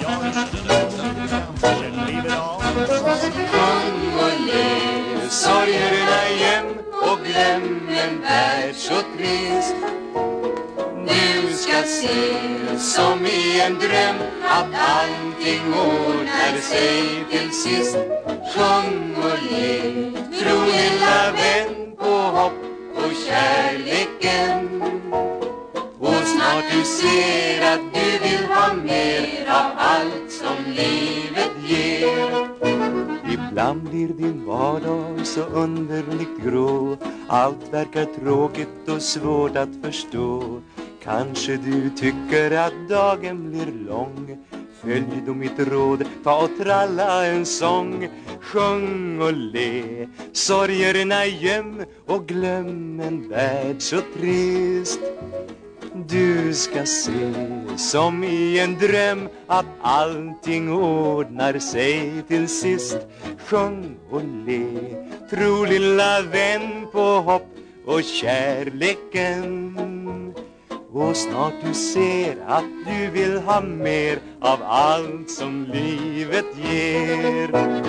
Sjung och le, sorgerna igen och glöm en värld så trist. Du ska se som i en dröm att allting ordnar sig till sist. Sjung och le, tro lilla vän på hopp och kärleken. Och snart du ser att du vill ha mer av allt som livet ger. Ibland blir din vardag så underligt grå. Allt verkar tråkigt och svårt att förstå. Kanske du tycker att dagen blir lång. Följ då mitt råd, ta och tralla en sång. Sjung och le, sorgerna göm och glöm en värld så trist. Du ska se som i en dröm att allting ordnar sig till sist. Sjung och le, tro lilla vän på hopp och kärleken. Och snart du ser att du vill ha mer av allt som livet ger.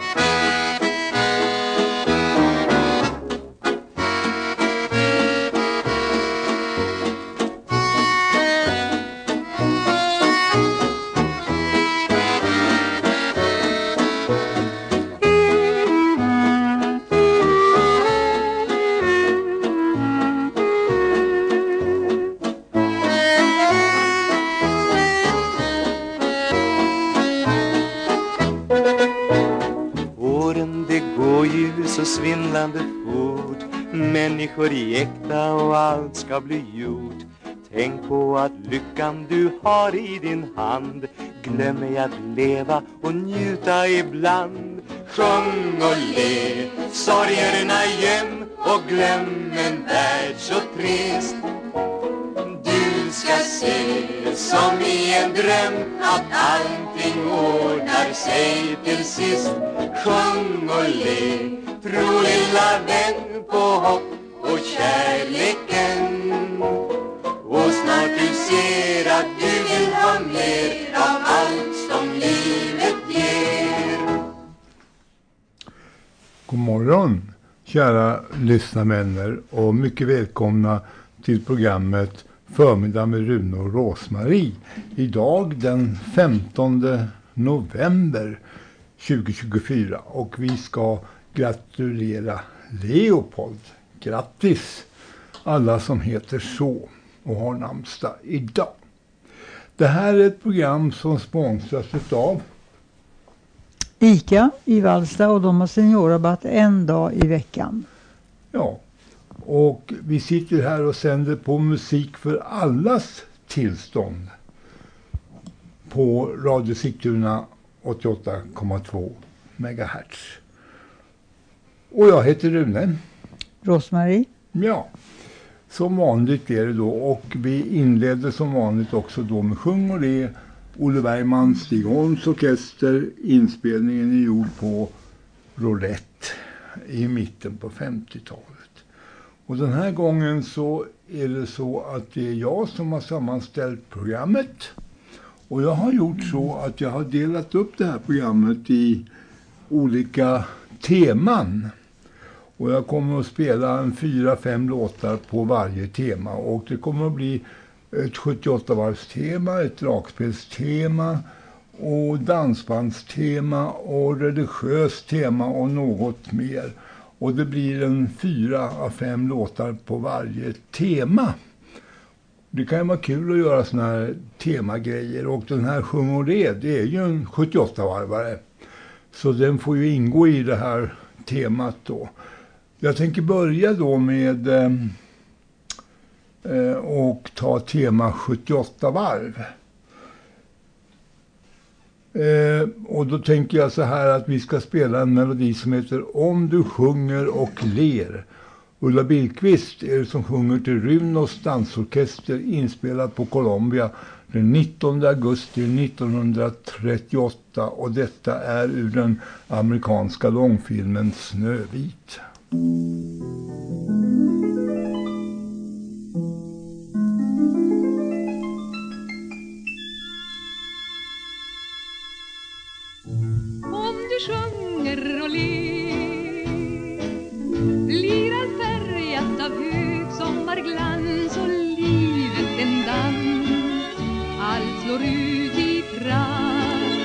Så svindlande fort, människor jäkta och allt ska bli gjort. Tänk på att lyckan du har i din hand. Glöm ej att leva och njuta ibland. Sjung och le, sorgerna göm och glöm en värld så trist. Du ska se som i en dröm att allting ordnar sig till sist. Sjung och le, tro lilla vän på hopp och kärleken. Och snart du ser att du vill ha mer av allt som livet ger. God morgon, kära lyssnarvänner, och mycket välkomna till programmet Förmiddag med Rune och Rosmarie. Idag den 15 november 2024, och vi ska gratulera Leopold. Grattis alla som heter så och har namnsdag idag. Det här är ett program som sponsras av ICA i Vallsta, och de har seniorrabatt en dag i veckan. Ja, och vi sitter här och sänder på musik för allas tillstånd på Radio Sigtuna 88,2 megahertz. Och jag heter Rune. Rosmarie. Ja, som vanligt är det då. Och vi inledde som vanligt också då med Sjung och le, Olle Bergman, Stig Holms orkester. Inspelningen är gjord på roulette i mitten på 50-talet. Och den här gången så är det så att det är jag som har sammanställt programmet. Och jag har gjort så att jag har delat upp det här programmet i olika teman. Och jag kommer att spela 4-5 låtar på varje tema. Och det kommer att bli ett 78-varvstema, ett dragspelstema och dansbandstema och religiöst tema och något mer. Och det blir 4-5 låtar på varje tema. Det kan ju vara kul att göra såna här temagrejer. Och den här Sjung och le, det är ju en 78-varvare. Så den får ju ingå i det här temat då. Jag tänker börja då med och ta tema 78 varv. Och då tänker jag så här att vi ska spela en melodi som heter Om du sjunger och ler. Ulla Billqvist är det som sjunger till Runos dansorkester, inspelad på Colombia den 19 augusti 1938, och detta är ur den amerikanska långfilmen Snövit. du sjunger och ler, blir allt färgat av högsommarglans och livet en dans, allt slår ut i prall.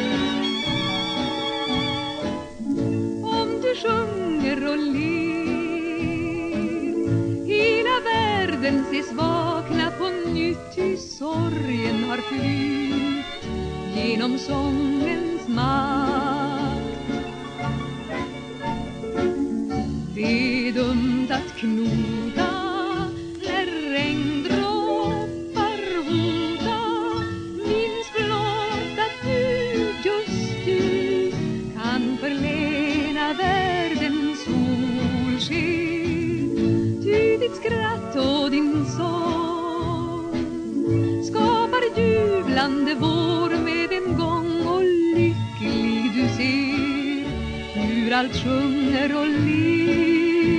Om du sjunger och ler, hela världen ses vakna på nytt, ty sorgen har flytt genom sångens makt. Det är dumt att knota när regndroppar hota. Minns blott att du, just du, kan förlena världens solsken. Ty ditt skratt och din sång skapar jublande vår med en gång, och lycklig du ser hur allt sjunger och ler.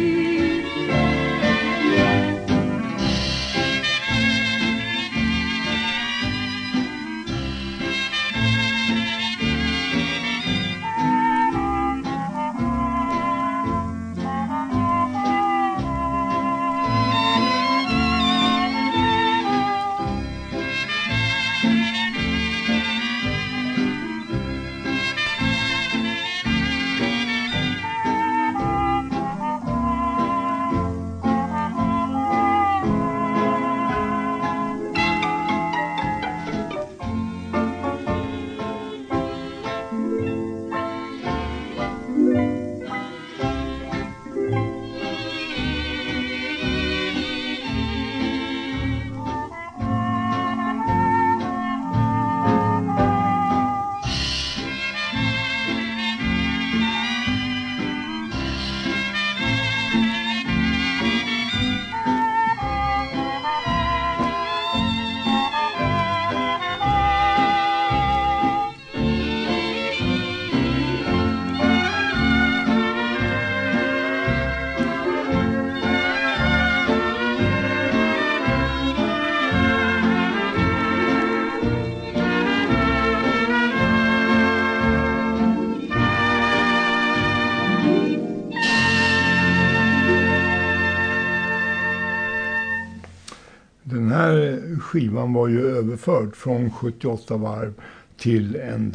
Den här skivan var ju överförd från 78 varv till en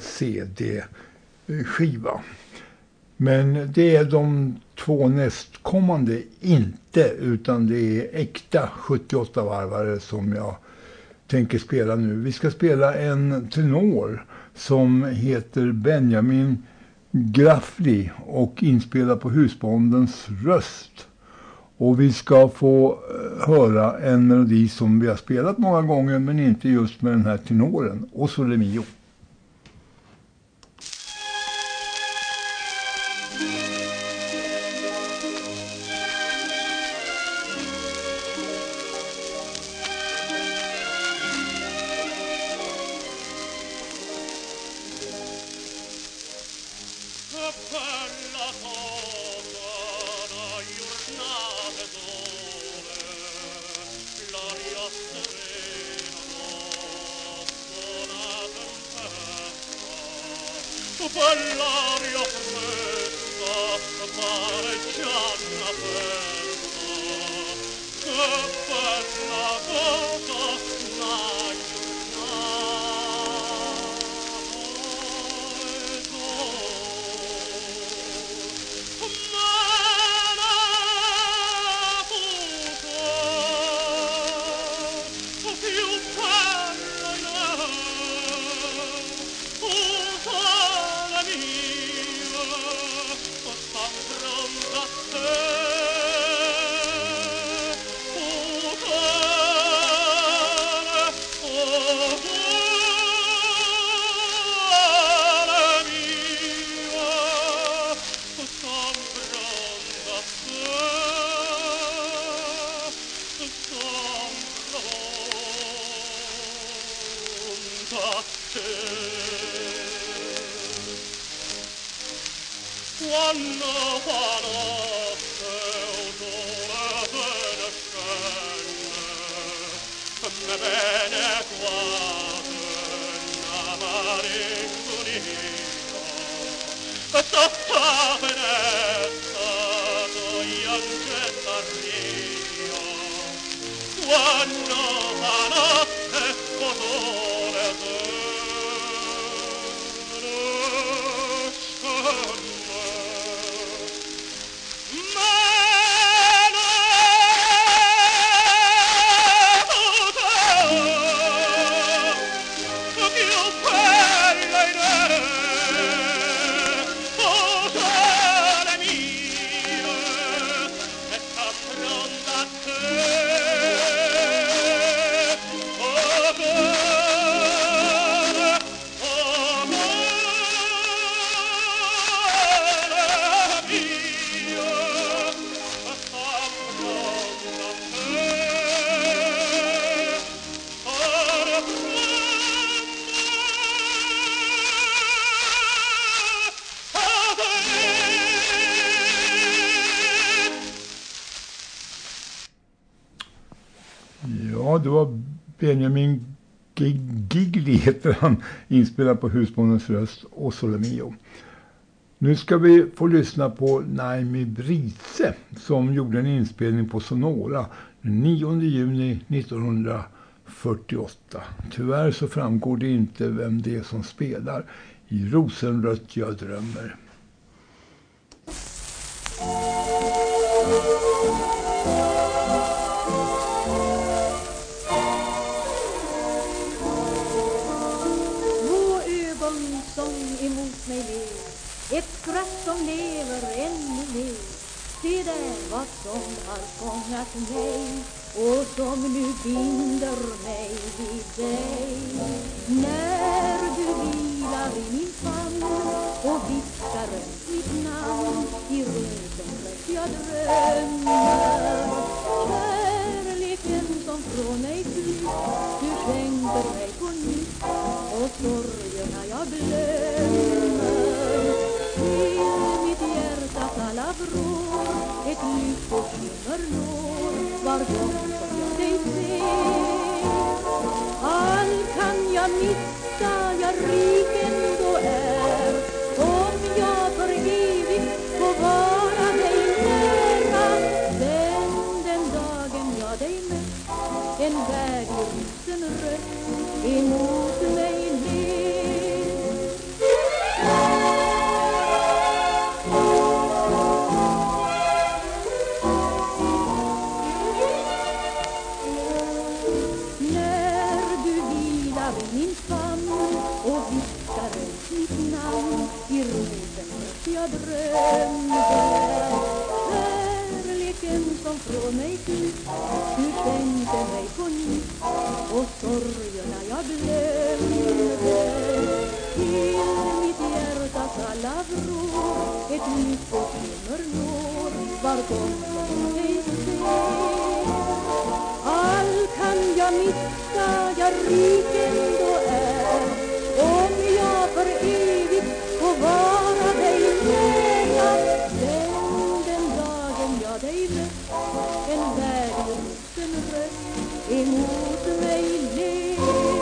CD-skiva. Men det är de två nästkommande inte, utan det är äkta 78-varvare som jag tänker spela nu. Vi ska spela en tenor som heter Benjamin Graffli och inspelar på husbondens röst. Och vi ska få höra en melodi som vi har spelat många gånger, men inte just med den här tenoren. O Sole Mio. Ja, det var Benjamin Gigli heter han, inspelad på Husbondens röst och Sole Mio. Nu ska vi få lyssna på Naimi Brise som gjorde en inspelning på Sonora den 9 juni 1948. Tyvärr så framgår det inte vem det är som spelar i Rosenrött jag drömmer. Emot mig ler, ett skratt som lever ännu mer. Se där vad som har fångat mig och som nu binder mig vid dig. När du vilar i min famn och viskar mitt namn i rosenrött jag drömmer. Kärleken som från mig flytt, du skänker mig på nytt och sorgerna jag glömmer. Till mitt hjärtas alla vrår ett lyckoskimmer når var gång som jag dig ser. Allt kan jag missa, jag rik ändå är, om jag för evigt får vara dig nära. Den dagen jag dig mött, en värld i rosenrött emot mig ler. När du vilar i min famn och viskar mitt namn i rosenrött jag drömmer. Kärleken som från mig flytt, du skänkte mig på nytt och sorgerna jag glömde. Till mitt hjärtas alla vrår ett lyckoskimmer når var gång som jag ser. Allt kan jag missa, jag rik ändå är, om jag för evigt får vara dig nära. Den dagen jag dig mött, en värld i rosenrött emot mig ler.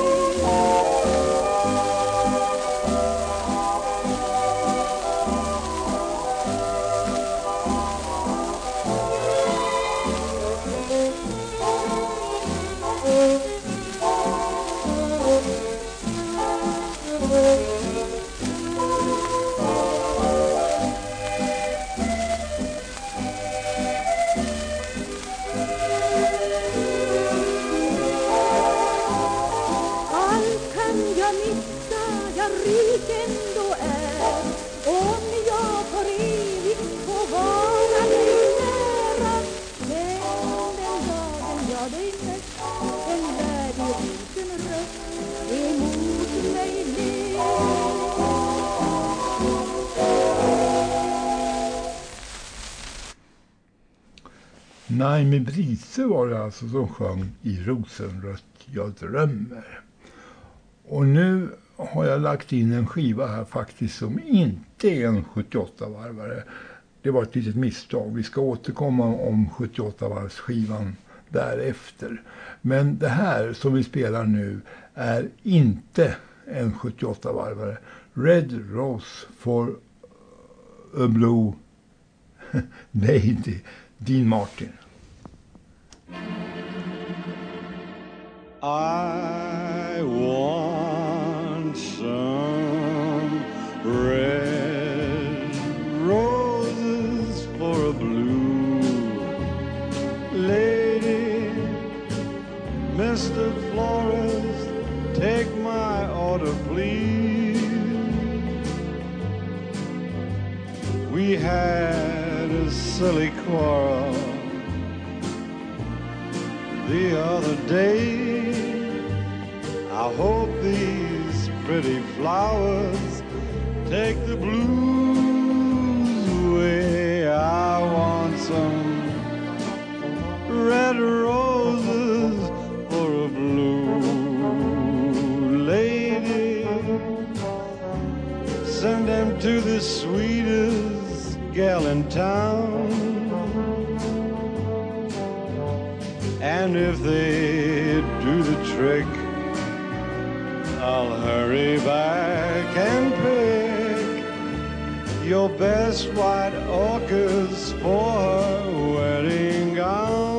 Naimi Brise var det alltså som sjöng i Rosenrött jag drömmer. Och nu har jag lagt in en skiva här faktiskt som inte är en 78-varvare. Det var ett litet misstag. Vi ska återkomma om 78-varvsskivan därefter. Men det här som vi spelar nu är inte en 78-varvare. Red Rose for a Blue Lady, Dean Martin. I want some red roses for a blue lady. Mr. Florist, take my order, please. We had a silly quarrel the other day. I hope these pretty flowers take the blues away. I want some red roses for a blue lady. Send them to the sweetest gal in town. And if they do the trick, I'll hurry back and pick your best white orchids for her wedding gown.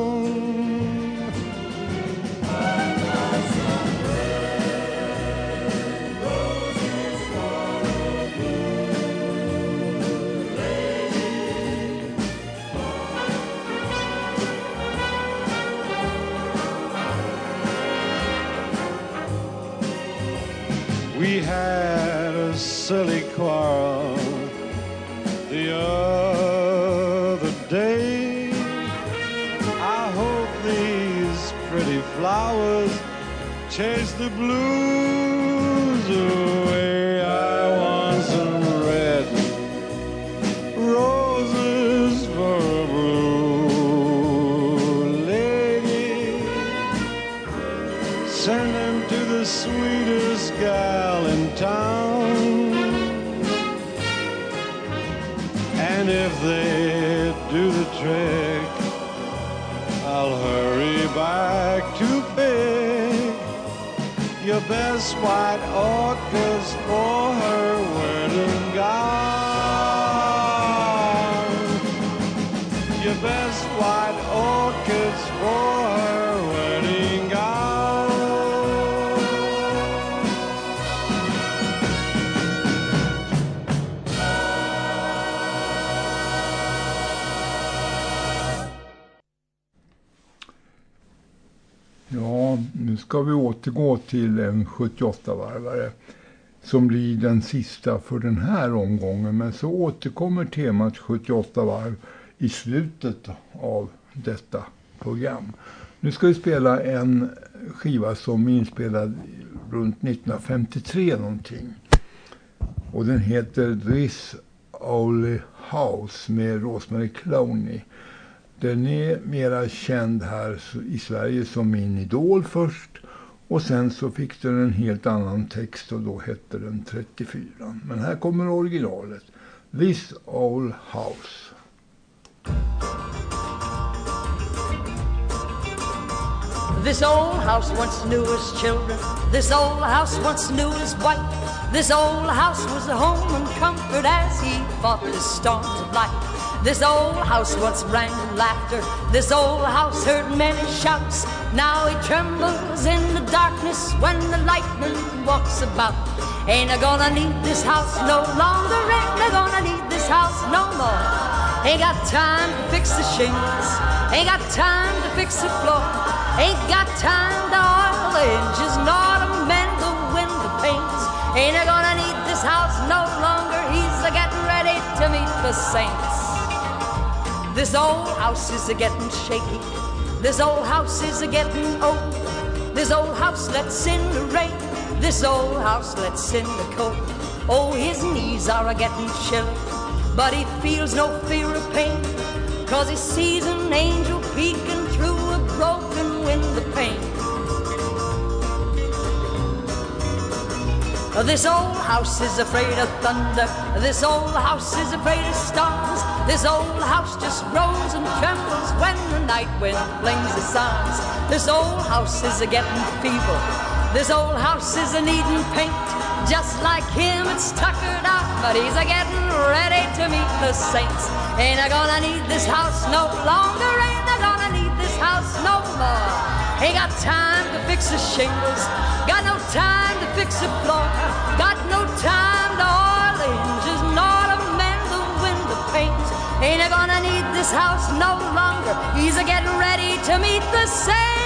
We had a silly quarrel the other day. I hope these pretty flowers chase the blues away. I want some red roses for a blue lady. Send them to the sweetest gal in town. And if they do the trick, I'll hurry back to pick your best white orchids for her wedding gown. Your best white orchids for her wedding gown. Ja, nu ska vi återgå till en 78-varvare som blir den sista för den här omgången. Men så återkommer temat 78 varv i slutet av detta program. Nu ska vi spela en skiva som är inspelad runt 1953 någonting. Och den heter This Old House med Rosemary Clooney. Den är mera känd här i Sverige som min idol först. Och sen så fick den en helt annan text och då hette den 34. Men här kommer originalet. This Old House. This old house once knew us children. This old house once knew us white. This old house was a home and comfort as he fought the storms of life. This old house once rang with laughter. This old house heard many shouts. Now it trembles in the darkness when the lightning walks about. Ain't I gonna need this house no longer? Ain't I gonna need this house no more? Ain't got time to fix the shingles. Ain't got time to fix the floor. Ain't got time to oil the hinges nor to mend the window panes. Ain't I gonna need this house no longer? He's a-getting ready to meet the saints. This old house is a-getting shaky. This old house is a-getting old. This old house lets in the rain. This old house lets in the cold. Oh, his knees are a-getting chilly, but he feels no fear of pain, 'cause he sees an angel peeking through a broken window pane. This old house is afraid of thunder. This old house is afraid of stars. This old house just groans and trembles when the night wind flings the stars. This old house is a-getting feeble. This old house is a-needing paint. Just like him, it's tuckered out, but he's a-getting ready to meet the saints. Ain't I gonna need this house no longer, ain't I gonna need this house no more. Ain't got time to fix the shingles, got no time to fix the floor, got no time to oil the hinges, nor to mend the window panes. Ain't I gonna need this house no longer, he's a-getting ready to meet the saints.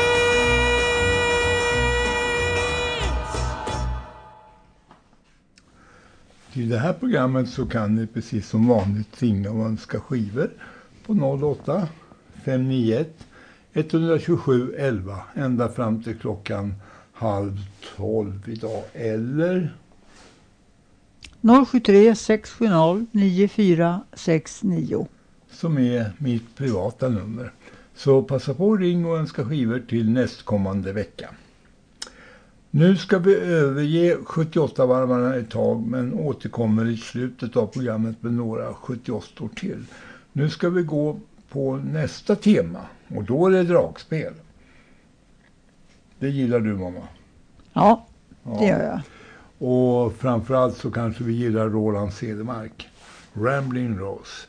I det här programmet så kan ni precis som vanligt ringa och önska skivor på 08 591 127 11 ända fram till klockan 11:30 idag, eller 073 670 9469 som är mitt privata nummer. Så passa på att ringa och önska skivor till nästkommande vecka. Nu ska vi överge 78-varvarna ett tag, men återkommer i slutet av programmet med några 78 till. Nu ska vi gå på nästa tema, och då är det dragspel. Det gillar du, mamma? Ja, det gör jag. Och framförallt så kanske vi gillar Roland Cedermark. Rambling Rose.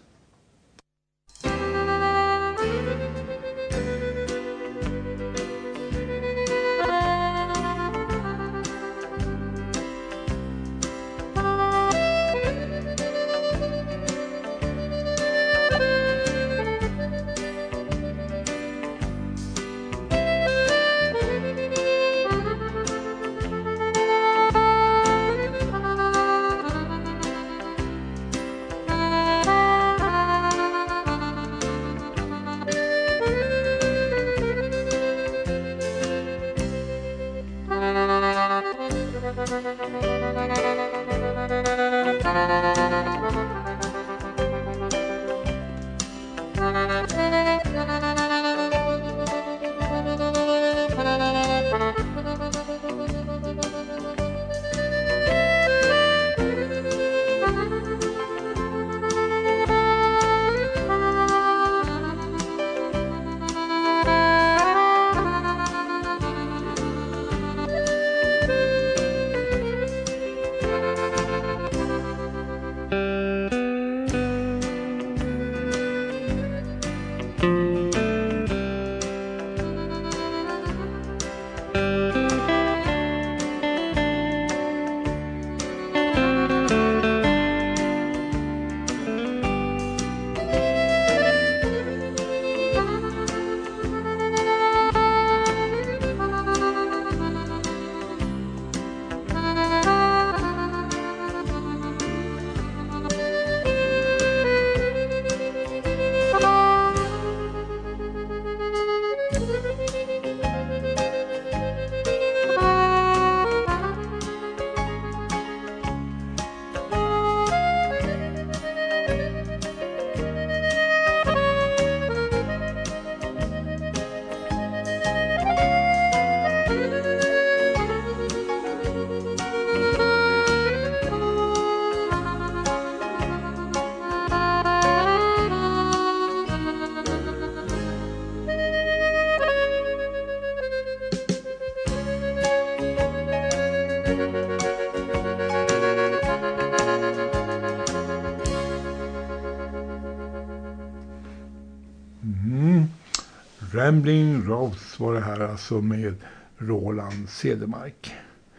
Rambling Rose var det här alltså med Roland Cedermark.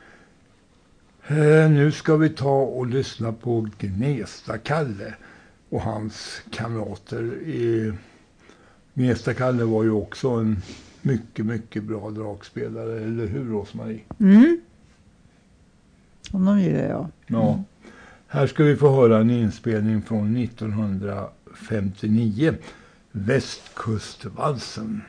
Nu ska vi ta och lyssna på Gnesta-Kalle och hans kamrater. Gnesta-Kalle var ju också en mycket, mycket bra dragspelare, eller hur, Rosmarie? Mm. Honom gillar jag. Ja. Här ska vi få höra en inspelning från 1959. Västkustvalsen.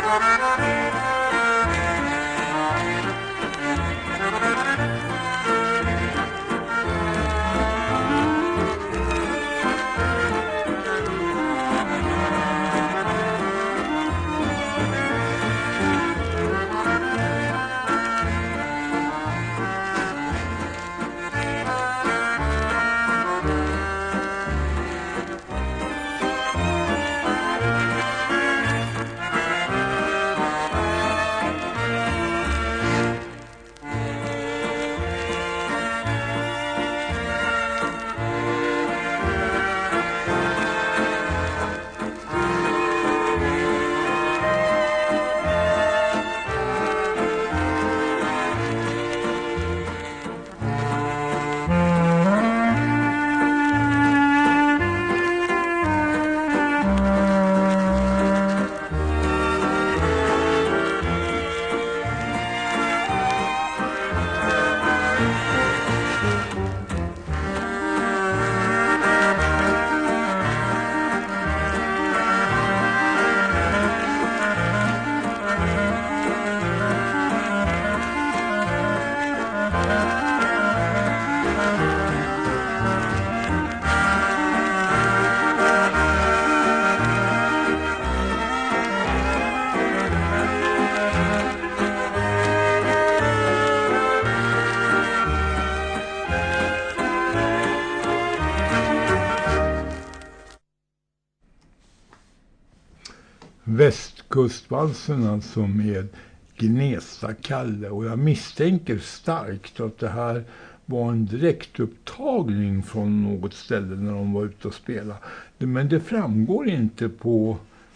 Västkustvalsen alltså med Gnesta-Kalle, och jag misstänker starkt att det här var en direktupptagning från något ställe när de var ute och spelade. Men det framgår inte på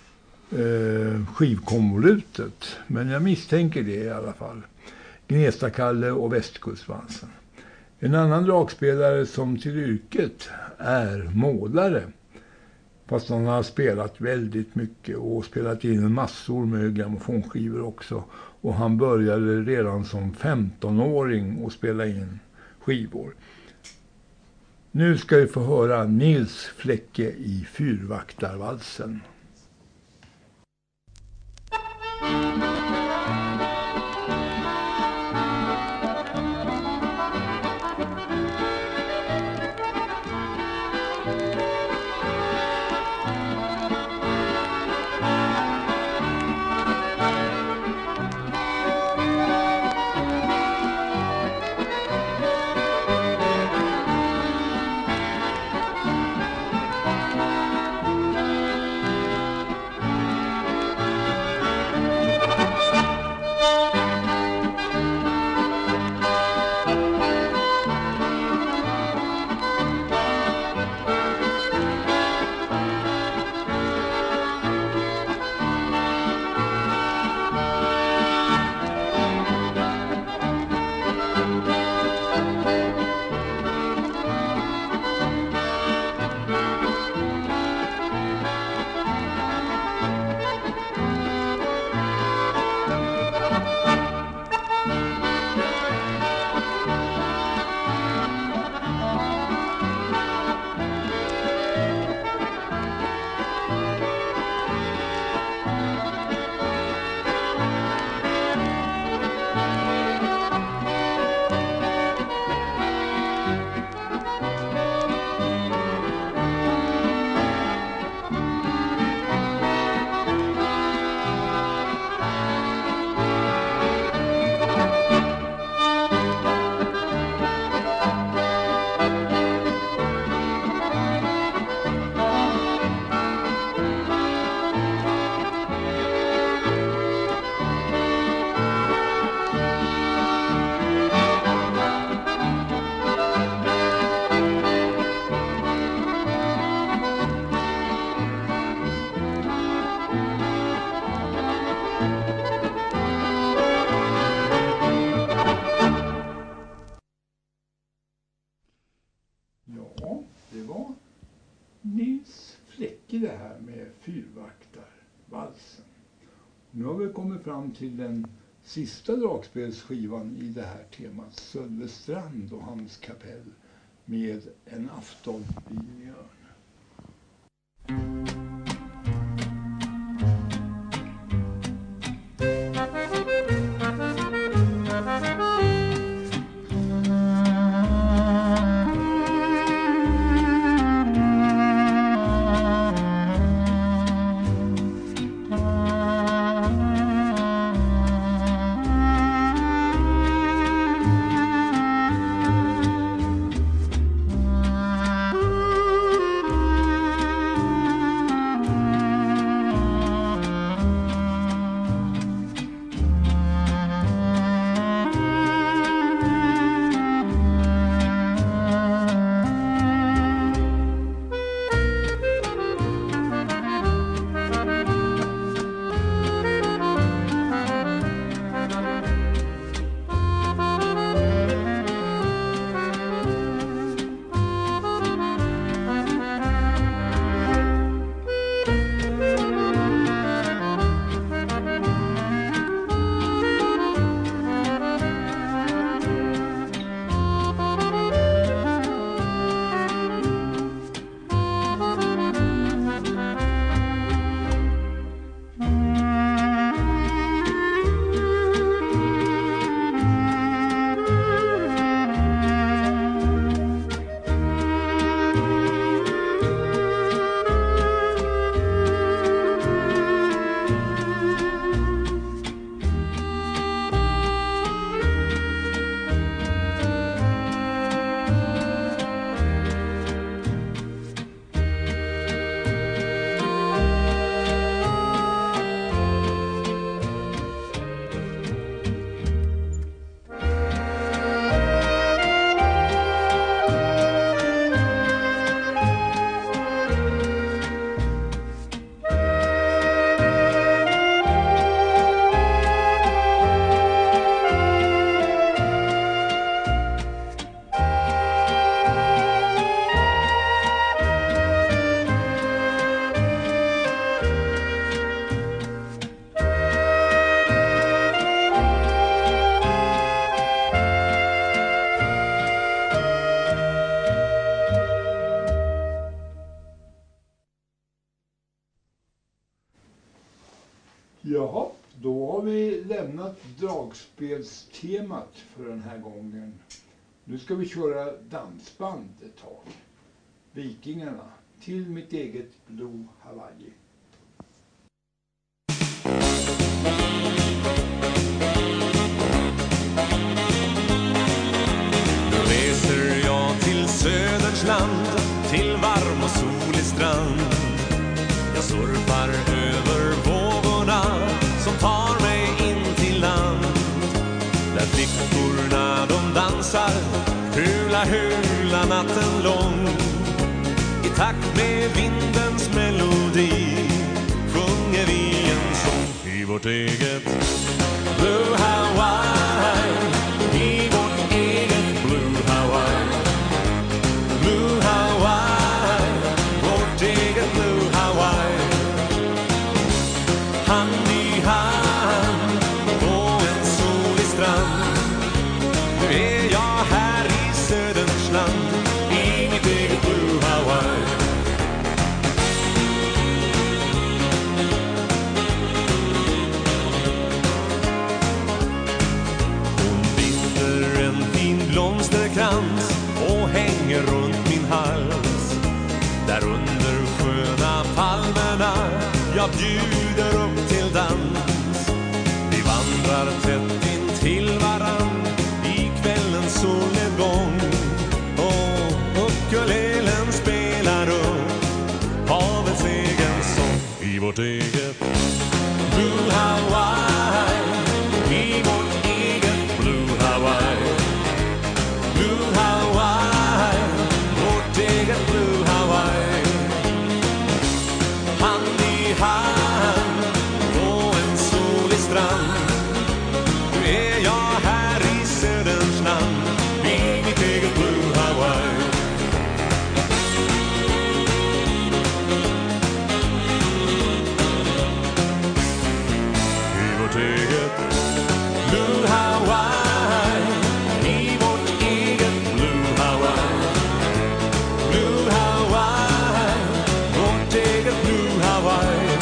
skivkonvolutet, men jag misstänker det i alla fall. Gnesta-Kalle och Västkustvalsen. En annan dragspelare som till yrket är målare. Fast han har spelat väldigt mycket och spelat in massor med grammofonskivor också. Och han började redan som 15-åring att spela in skivor. Nu ska vi få höra Nils Fläcke i Fyrvaktarvalsen. Det här med Fyrvaktarvalsen. Nu har vi kommit fram till den sista dragspelsskivan i det här temat, Sölvestrand och hans kapell med En afton vid Mjörn. Jaha, då har vi lämnat dragspelstemat för den här gången. Nu ska vi köra dansband ett tag. Vikingarna, till mitt eget Blue Hawaii. Nu reser jag till söderns land, till varm och solig strand. Jag surfar över vågorna som tar mig in till land. Där flickorna de dansar, hula natten lång. I takt med vindens melodi sjunger vi en sång i vårt eget Blue Hawaii. I vårt eget Blue Hawaii. Blue Hawaii, vårt eget Blue Hawaii. Hand i hand på en solig strand. Nu är jag här i söderns land, i mitt eget Blue Hawaii. Hon binder en fin blomsterkrans och hänger runt min hals. Där under sköna palmerna jag bjuder upp till dans. Vi vandrar tätt in till varann i kvällens solnedgång. Och ukulelen spelar upp havets egen sång i vårt eget Blue Hawaii. I vårt eget Blue Hawaii. Blue Hawaii, vårt eget Blue Hawaii. Hand i hand på en solig strand. Nu är jag här i söderns land, i mitt eget Blue Hawaii. I vårt eget Blue Hawaii. I vårt eget Blue Hawaii. Blue Hawaii, vårt eget Blue Hawaii.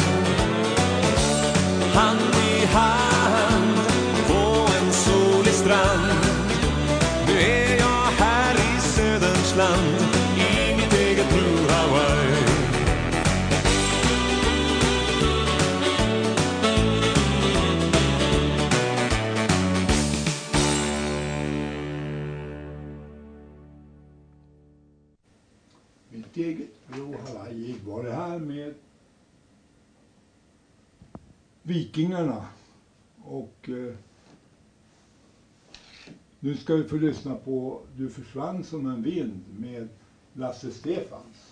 Hand i hand på en solig strand. Nu är jag här i söderns land, i mitt eget Blue Hawaii. Mitt eget Blue Hawaii var det här med Vikingarna. Och nu ska vi få lyssna på Du försvann som en vind med Lasse Stefans.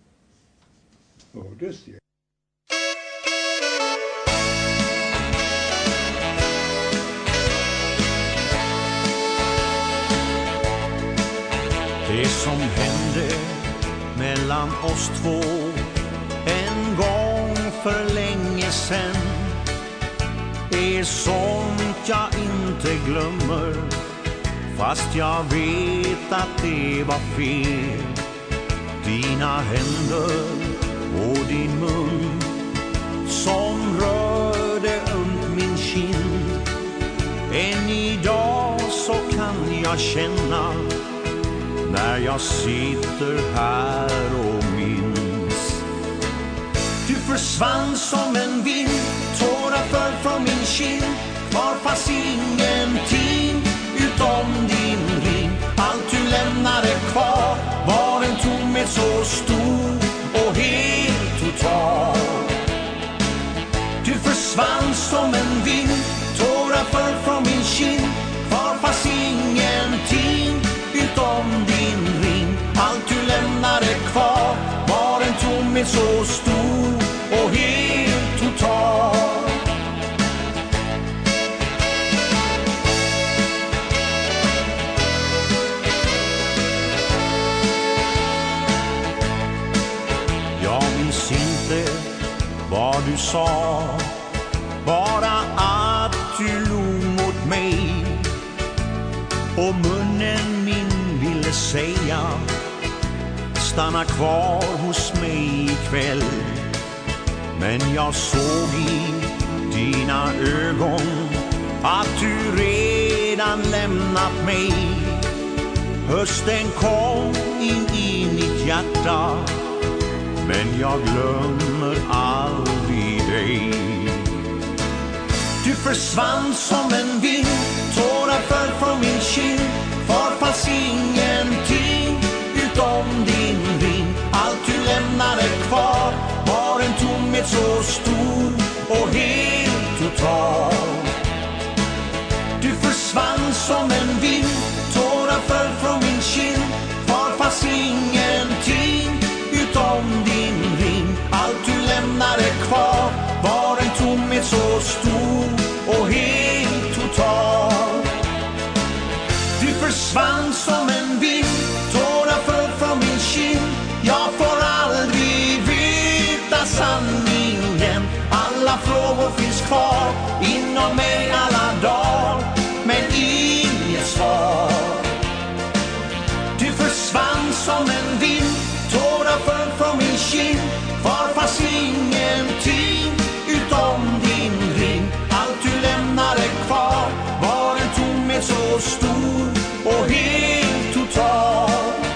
Hördes det? Det som hände mellan oss två en gång för länge sen är sånt jag inte glömmer, fast jag vet att det var fel. Dina händer och din mun som rörde runt min kind. Än idag så kan jag känna när jag sitter här och minns. Du försvann som en vind, tårar föll från min kind. Kvar fanns ingenting utom din ring. Allt du lämnade kvar var en tomhet så stor och helt total. Du försvann som en vind, tårar föll från min kind. Kvar fanns ingenting utom din ring. Allt du lämnade kvar var en tomhet så stor och helt total. Jag minns inte vad du sa, bara att du log mot mig. Och munnen min ville säga, stanna kvar hos mig ikväll. Men jag såg i din ögon att du redan lämnat mig. Hösten kom in i mitt hjärta, men jag glömmer aldrig dig. Du försvann som en vind, tårar föll från min kind. Var fanns ingenting utom din ring. Allt du lämnade kvar var en tomhet så stor och helt total. Du försvann som en vind, tårar föll från min kind. Var fanns ingenting utom din ring. Allt du lämnade kvar var en tomhet så stor och helt total. Du försvann som en vind, tårar föll från min kind. Jag får aldrig veta sanningen. Alla frågor finns kvar inom mig alla dagar, men inget svar. Du försvann som en vind, tårar föll från min kind. Var fanns ingenting utom din ring. Allt du lämnade kvar var en tomhet så stor och helt total.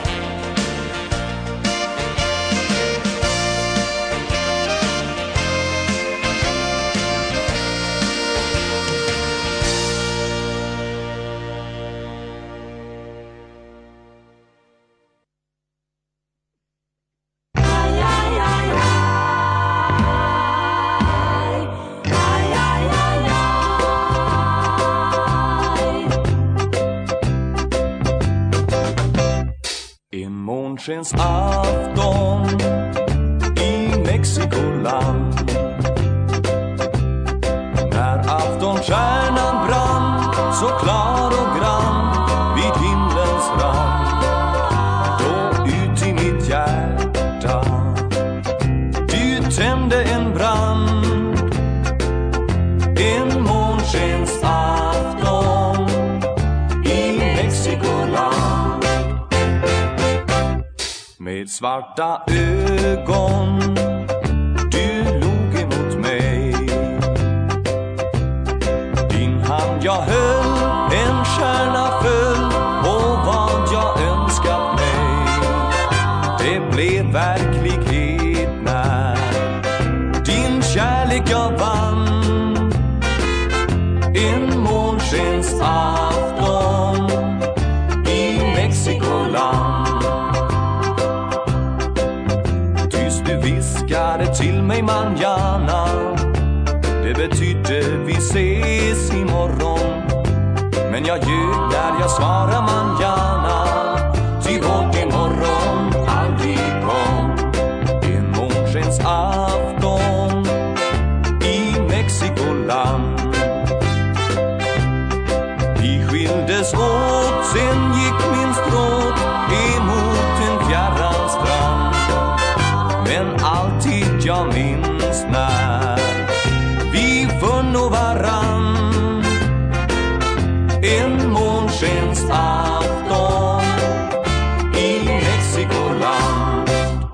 Månskens afton i Mexikoland, när aftonstjärnan brann så klar och grann vid himlens rand, då ut i mitt hjärta du tände en brand. En månskens afton i Mexikoland, med svarta ögon du log emot mig. Din hand jag höll, en stjärna föll, och vad jag önskat mig, det blev verklighet när din kärlek jag vann. En månskens afton i Mexikoland. Viskade till mig manjana, det betydde vi ses imorgon. Men jag ljög när jag svarade manjana, ty vårt imorgon aldrig kom. En månskens afton i Mexikoland. Vi skildes åt, sen gick min stråt emot en fjärran strand. Men alltid jag minns när vi funno varann. En månskens afton i Mexikoland.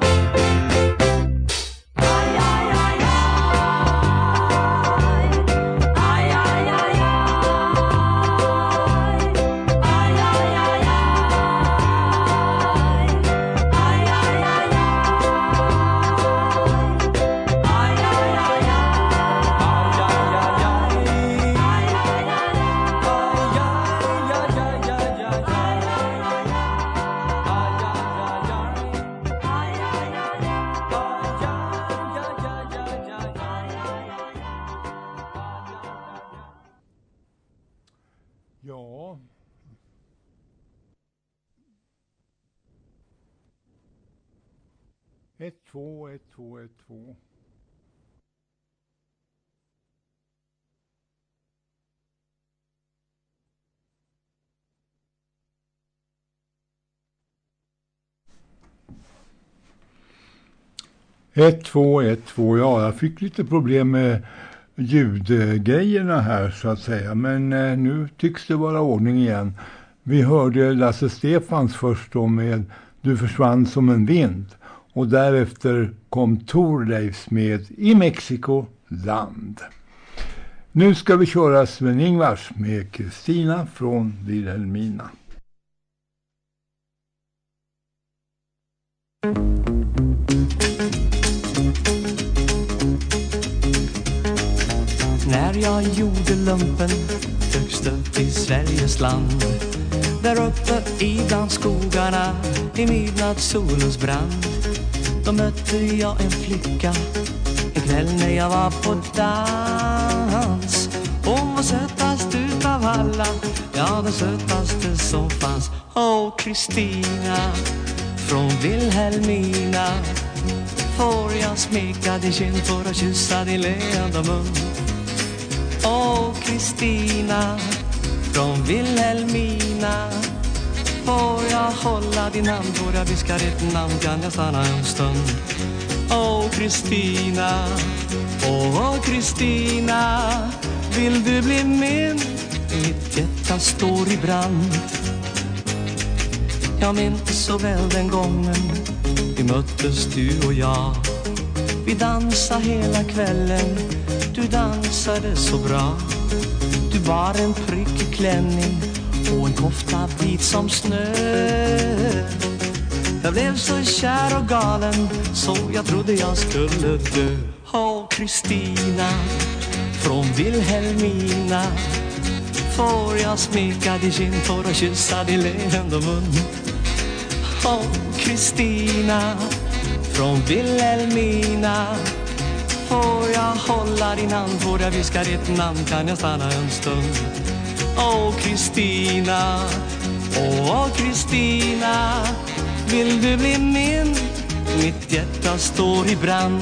Ja. Ett, två, ett, två, ett, två. Ett, två, ett, två. Ja, jag fick lite problem med ljudgrejerna här så att säga. Men nu tycks det vara ordning igen. Vi hörde Lasse Stefans först då med Du försvann som en vind. Och därefter kom Thorleifs med I Mexikoland. Nu ska vi köra Sven-Ingvars med Kristina från Vilhelmina. När jag gjorde lumpen högst upp i Sveriges land, där uppe i bland skogarna i midnattssolens brand, då mötte jag en flicka en kväll när jag var på dans. Hon var sötast utav alla, ja den sötaste som fanns. Åh Kristina från Vilhelmina, får jag smeka din kind, får jag kyssa din leende mun. Åh Kristina från Vilhelmina, får jag hålla din hand, får jag viska ditt namn, kan jag stanna en stund. Åh Kristina, åh Kristina, vill du bli min? Mitt hjärta står i brand. Jag minns så väl den gången vi möttes du och jag. Vi dansade hela kvällen, du dansade så bra. Du var en prickig klänning och en kofta vit som snö. Jag blev så kär och galen så jag trodde jag skulle dö. Åh Kristina från Vilhelmina, får jag smeka din kind, får jag kyssa din leende mun. Åh Kristina från Vilhelmina, får jag hålla din hand, får jag viska ditt namn, kan jag stanna en stund. Åh Kristina, åh Kristina, vill du bli min? Mitt hjärta står i brand.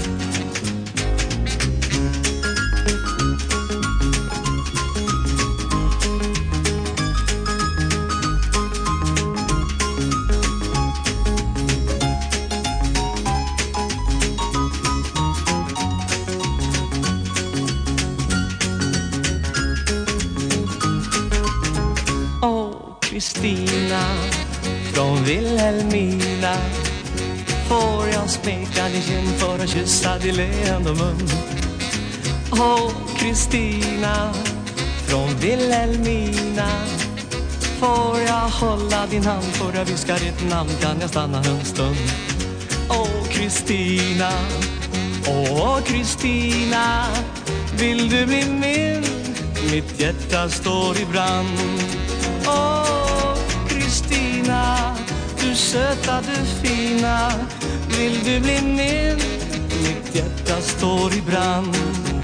Kristina från Vilhelmina, får jag smeka din kind, får jag kyssa din leende mun. Åh Kristina från Vilhelmina, får jag hålla din hand, får jag viska ditt namn, kan jag stanna en stund. Åh Kristina, åh Kristina, vill du bli min? Mitt hjärta står i brand. Åh Kristina, du söta, du fina, vill du bli min? Mitt hjärta står i brand.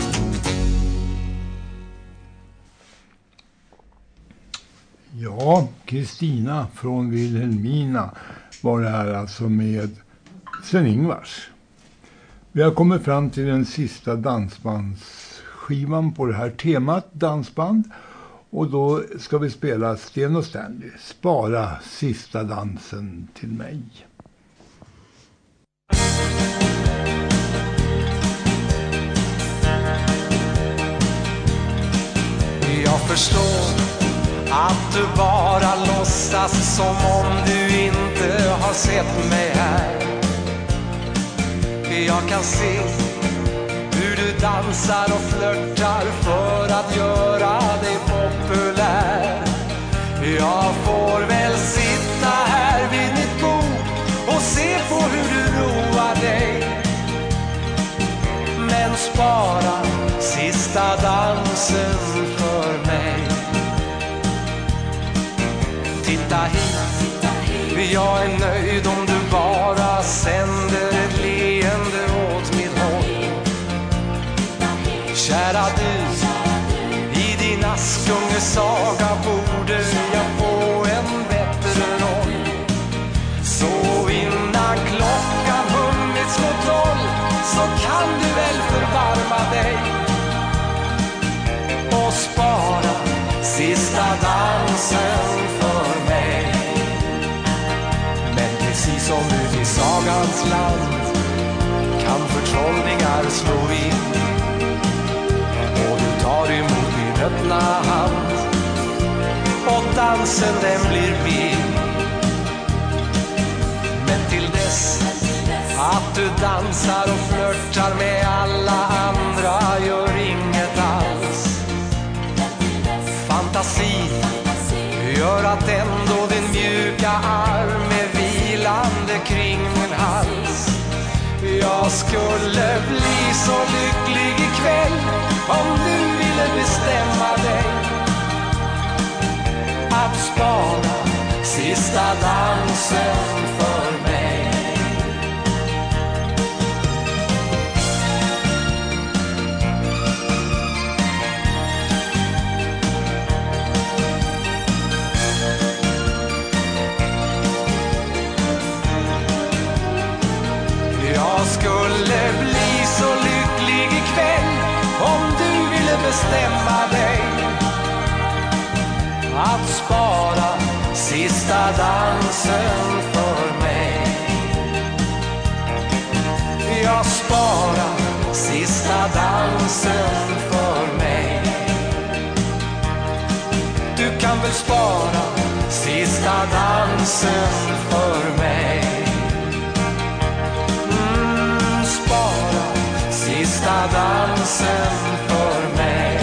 Ja, Kristina från Vilhelmina var det här alltså med Sven-Ingvars. Vi har kommit fram till den sista dansbandsskivan på det här temat, dansband. Och då ska vi spela Sten och Stanley, Spara sista dansen till mig. Jag förstår att du bara låtsas som om du inte har sett mig här. Jag kan se hur du dansar och flörtar för att göra dig populär. Jag får väl sitta här vid mitt bord och se på hur du roar dig, men spara sista dansen för mig. Titta hit, jag är nöjd om du bara sänder ett leende åt mitt håll. Kära du, i din Askungesaga borde jag få en bättre roll. Så innan klockan hunnit slå 12 så kan du väl förvarma dig och spara sista dansen för mig. Men precis som ut i sagans land kan förtrollningar slå in, och du tar emot min öppna hand och dansen den blir min. Men till dess att du dansar och flörtar med alla andra, gör inget alls. Jag skulle bli så lycklig ikväll om du ville bestämma dig att spara sista dansen för mig. Jag skulle bli så lycklig ikväll om du ville bestämma dig att spara sista dansen för mig. Jag sparar sista dansen för mig. Du kan väl spara sista dansen för mig. Spara sista dansen för mig.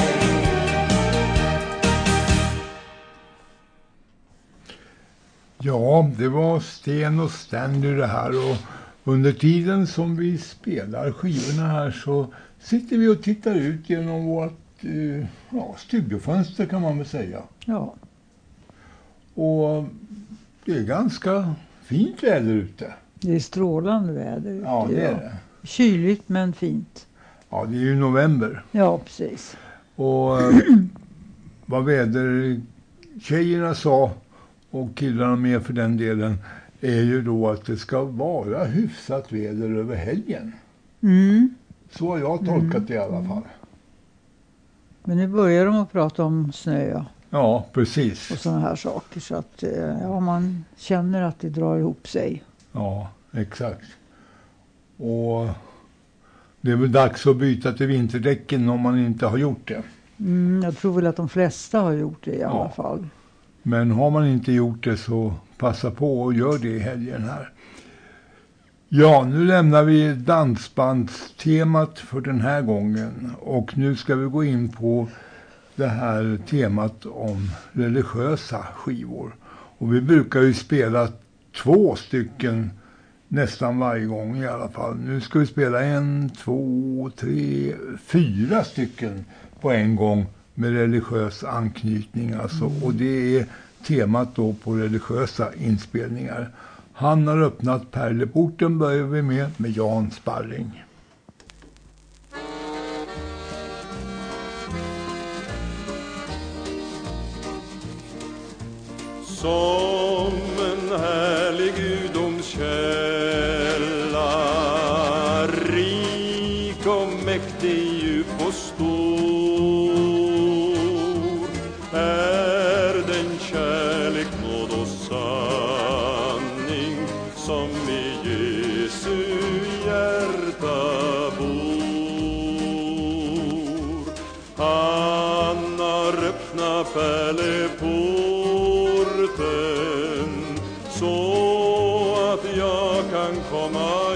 Ja, det var Sten och Stanley det här, och under tiden som vi spelar skivorna här så sitter vi och tittar ut genom vårt studiofönster kan man väl säga. Ja. Och det är ganska fint väder ute. Det är strålande väder ute. Ja, det är det. Kyligt men fint. Ja, det är ju november. Ja, precis. Och vad vädertjejerna sa, och killarna med för den delen, är ju då att det ska vara hyfsat väder över helgen. Mm. Så har jag tolkat det i alla fall. Men nu börjar de att prata om snö. Ja, precis. Och sådana här saker. Så att man känner att det drar ihop sig. Ja, exakt. Och det är väl dags att byta till vinterdäcken om man inte har gjort det. Jag tror väl att de flesta har gjort det i alla fall. Men har man inte gjort det så passa på och gör det i helgen här. Ja, nu lämnar vi dansbandstemat för den här gången. Och nu ska vi gå in på det här temat om religiösa skivor. Och vi brukar ju spela 2 stycken nästan varje gång i alla fall. Nu ska vi spela 1, 2, 3, 4 stycken på en gång med religiös anknytning alltså. Och det är temat då på religiösa inspelningar. Han har öppnat pärleporten, börjar vi med Jan Sparring. Som en härlig gudomskälla, rik och mäktig, djup och stor, är den kärlek, nåd och sanning som i Jesu hjärta bor. Han har öppnat pärleporten så att jag kan komma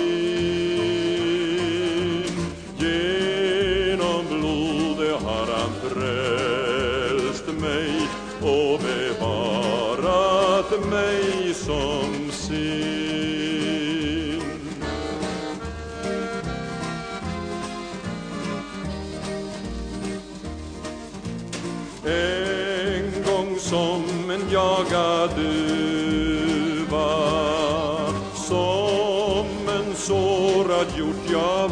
in. Genom blodet har han frälst mig och bevarat mig som sin. En gång som en jagad duva, som en sårad hjort jag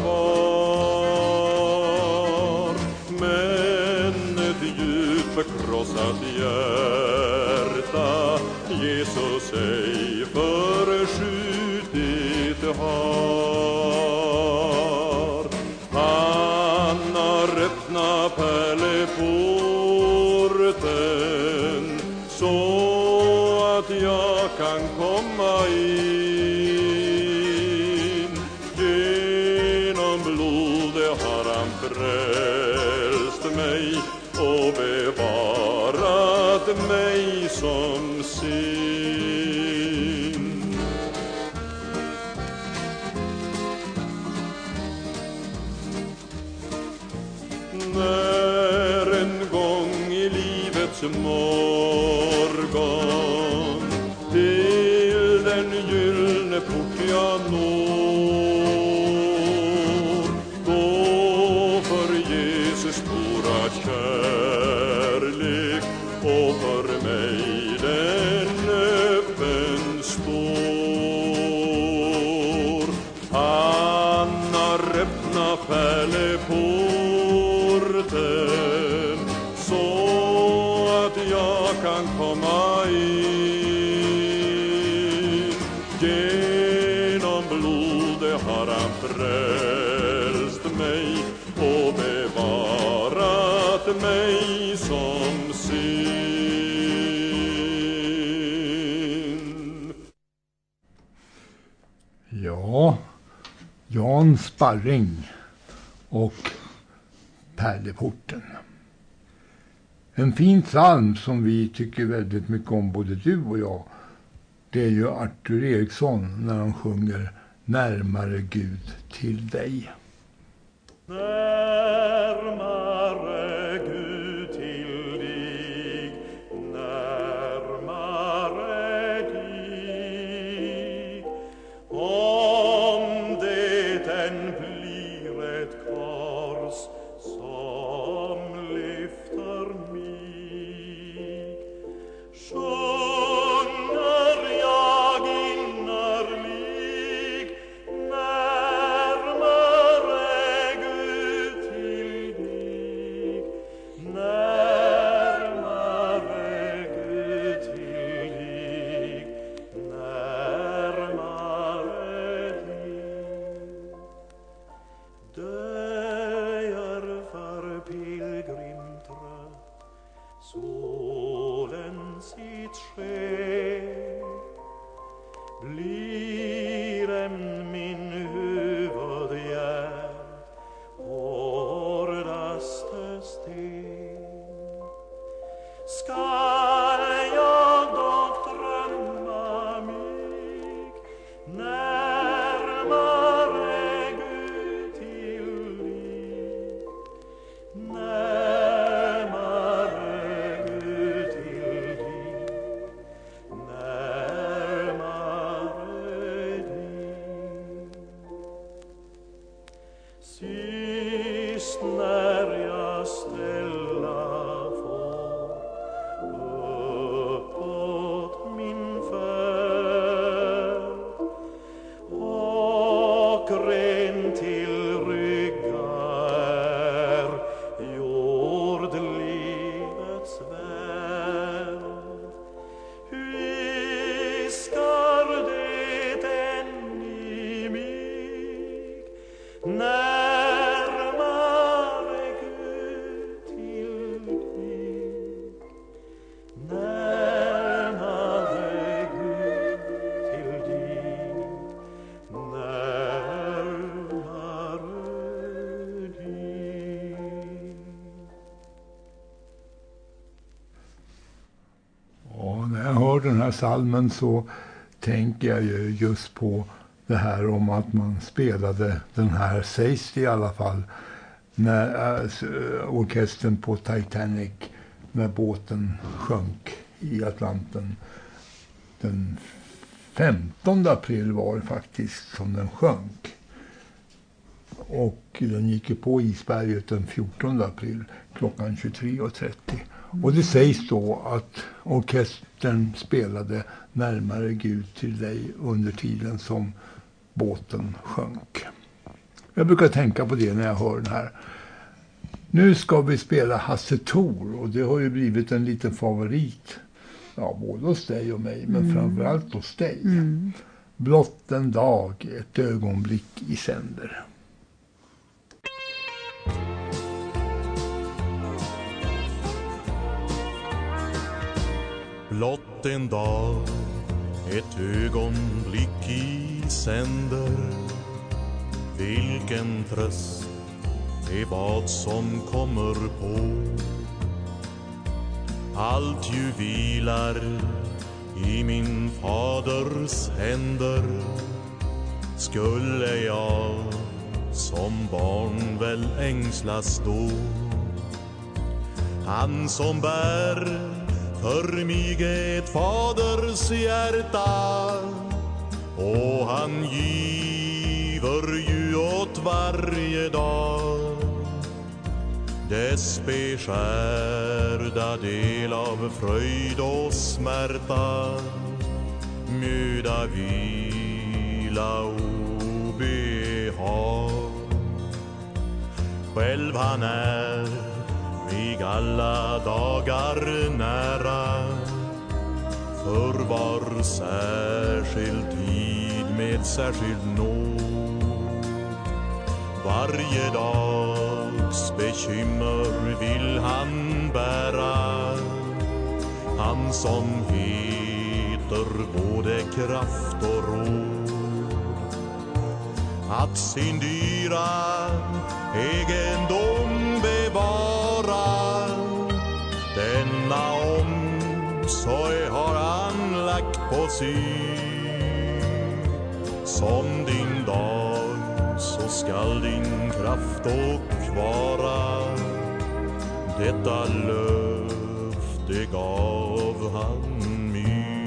var, men ett djupt förkrossat hjärta Jesus ej förskjutit har. Han har öppnat pärleporten så att jag kan komma in. Genom blodet har han frälst mig och bevarat mig som sin. När en gång i livets morgon till den gyllene port jag når, spår av kärlek och för mig den öppen spår. Han har öppnat pärleporten så att jag kan komma in. Genom blodet har han frälst mig och bevarat mig som sin. Ja, Jan Sparring och Pärleporten. En fin psalm som vi tycker väldigt mycket om, både du och jag. Det är ju Arthur Eriksson när han sjunger Närmare Gud till dig. Närmare Gud till dig, närmare dig. Om det än blir ett kors som lyfter mig, sjunger jag innerlig närmare Gud till dig, närmare Gud till dig, närmare dig. Döjer för pilgrimtrött solen sitt sken, blir en min huvudhjärt hårdaste sten. Skall jag dock drömma mig närmare Gud till dig, närmare Gud till dig, närmare dig. Sist när jag ställa får uppåt min färd och ren till rygga är jordlivets värld, viskar det än i mig närmare Gud till dig, närmare Gud till dig, närmare dig. Ja, när jag hör den här psalmen så tänker jag ju just på det här om att man spelade den här, sägs det i alla fall, när orkestern på Titanic, när båten sjönk i Atlanten. Den 15 april var det faktiskt som den sjönk. Och den gick ju på isberget den 14 april klockan 23:30. Och det sägs då att orkestern spelade Närmare Gud till dig under tiden som båten sjönk. Jag brukar tänka på det när jag hör den här. Nu ska vi spela Hasse Thor, och det har ju blivit en liten favorit. Ja, både hos dig och mig, men framförallt hos dig. Blott en dag, ett ögonblick i sänder. Blott en dag, ett ögonblick i sänder. Vilken tröst är vad som kommer på. Allt ju vilar i min faders händer. Skulle jag som barn väl ängslas då. Han som bär för mig ett faders hjärta, och han giver ju åt varje dag dess beskärda del av fröjd och smärta, möda, vila och behag. Själv han är mig alla dagar nära, för var särskild tid med särskild nåd. Varje dags bekymmer vill han bära, han som heter både kraft och råd. Att sin dyra egendom bevara, denna omsorg har han lagt på sig. Som din dag så skall din kraft och vara, detta löfte gav han mig.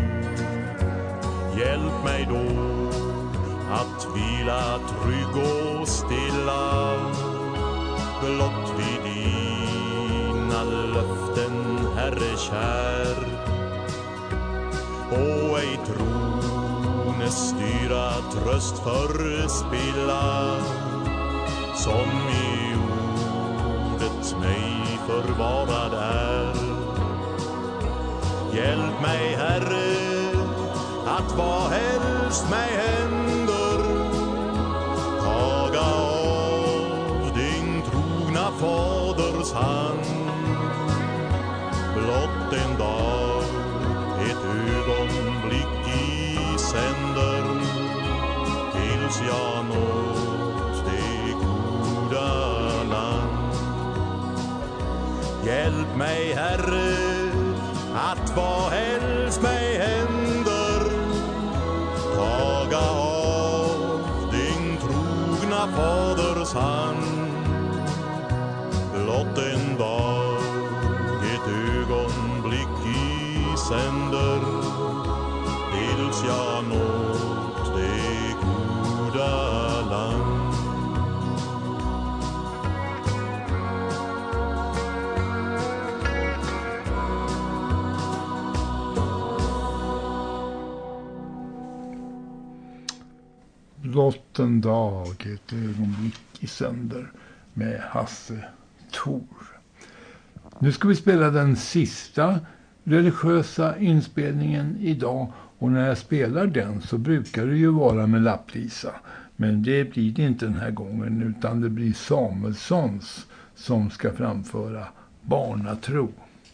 Hjälp mig då att vila trygg och stilla, blott vid dina löften, Herre kär. Och ej trones styra tröst förspilla, som i ordet mig förvarad är. Hjälp mig, Herre, att vad helst mig händer, taga av din trogna faders hand. Blott en dag, ett ögonblick i sänder, tills jag nått det goda land. Hjälp mig, Herre, att vad helst mig händer, taga av din trogna faders hand. Blott en dag, ett ögonblick i sänder, tills jag nått det goda land. Blott en dag, ett ögonblick i sänder med Hasse Thor. Nu ska vi spela den sista religiösa inspelningen idag, och när jag spelar den så brukar det ju vara med lapplisa. Men det blir det inte den här gången, utan det blir Samuelssons som ska framföra Barnatro.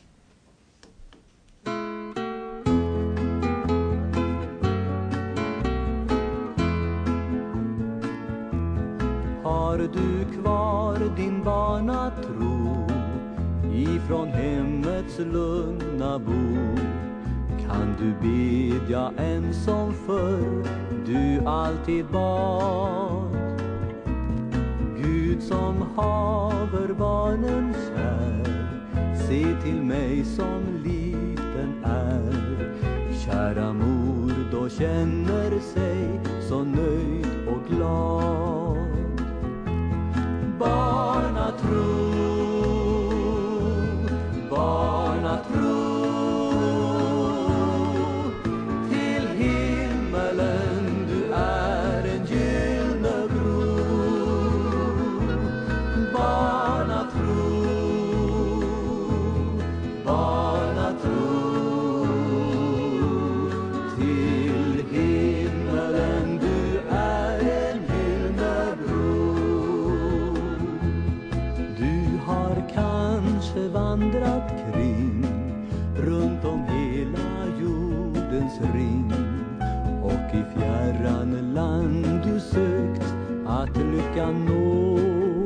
Har du kvar din barnatro ifrån hemmets lugna bo? Kan du bedja en som förr du alltid bad? Gud som haver barnen kär, se till mig som liten är. Kära mor då känner sig så nöjd och glad. Barnatro, barnatro, till himmelen du är en gyllene bro. Barnatro, barnatro, till himmelen du är en gyllene bro. Du har kanske vandrat kring runt om hela jordens ring, och i fjärran land du sökt att lyckan nå.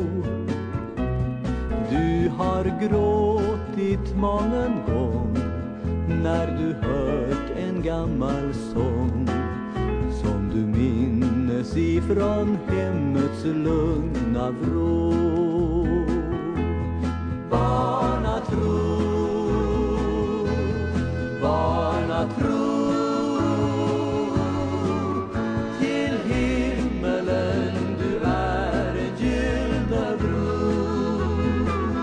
Du har gråtit mången gång när du hört en gammal sång, som du minnes ifrån hemmets lugna vrå. Barnatro, barnatro, till himmelen du är en gyllene bro.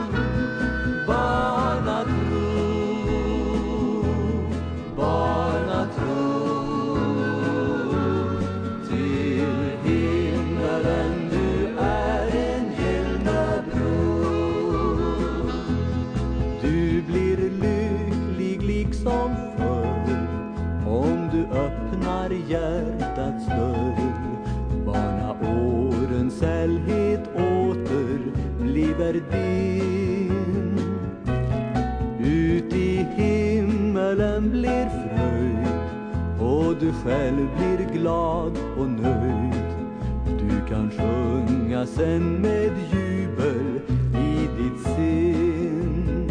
hjärtats dörr. Barnaårens sällhet åter bliver din. Ut i himmelen blir fröjd och du själv blir glad och nöjd. Du kan sjunga sen med jubel i ditt sin.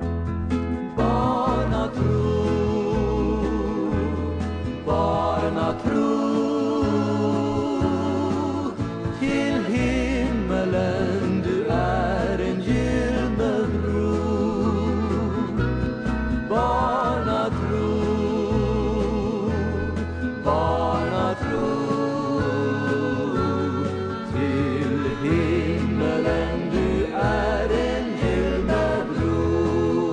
Barnatro, barnatro, till himmelen du är en gyllene bro. Barnatro, barnatro, till himmelen du är en gyllene bro.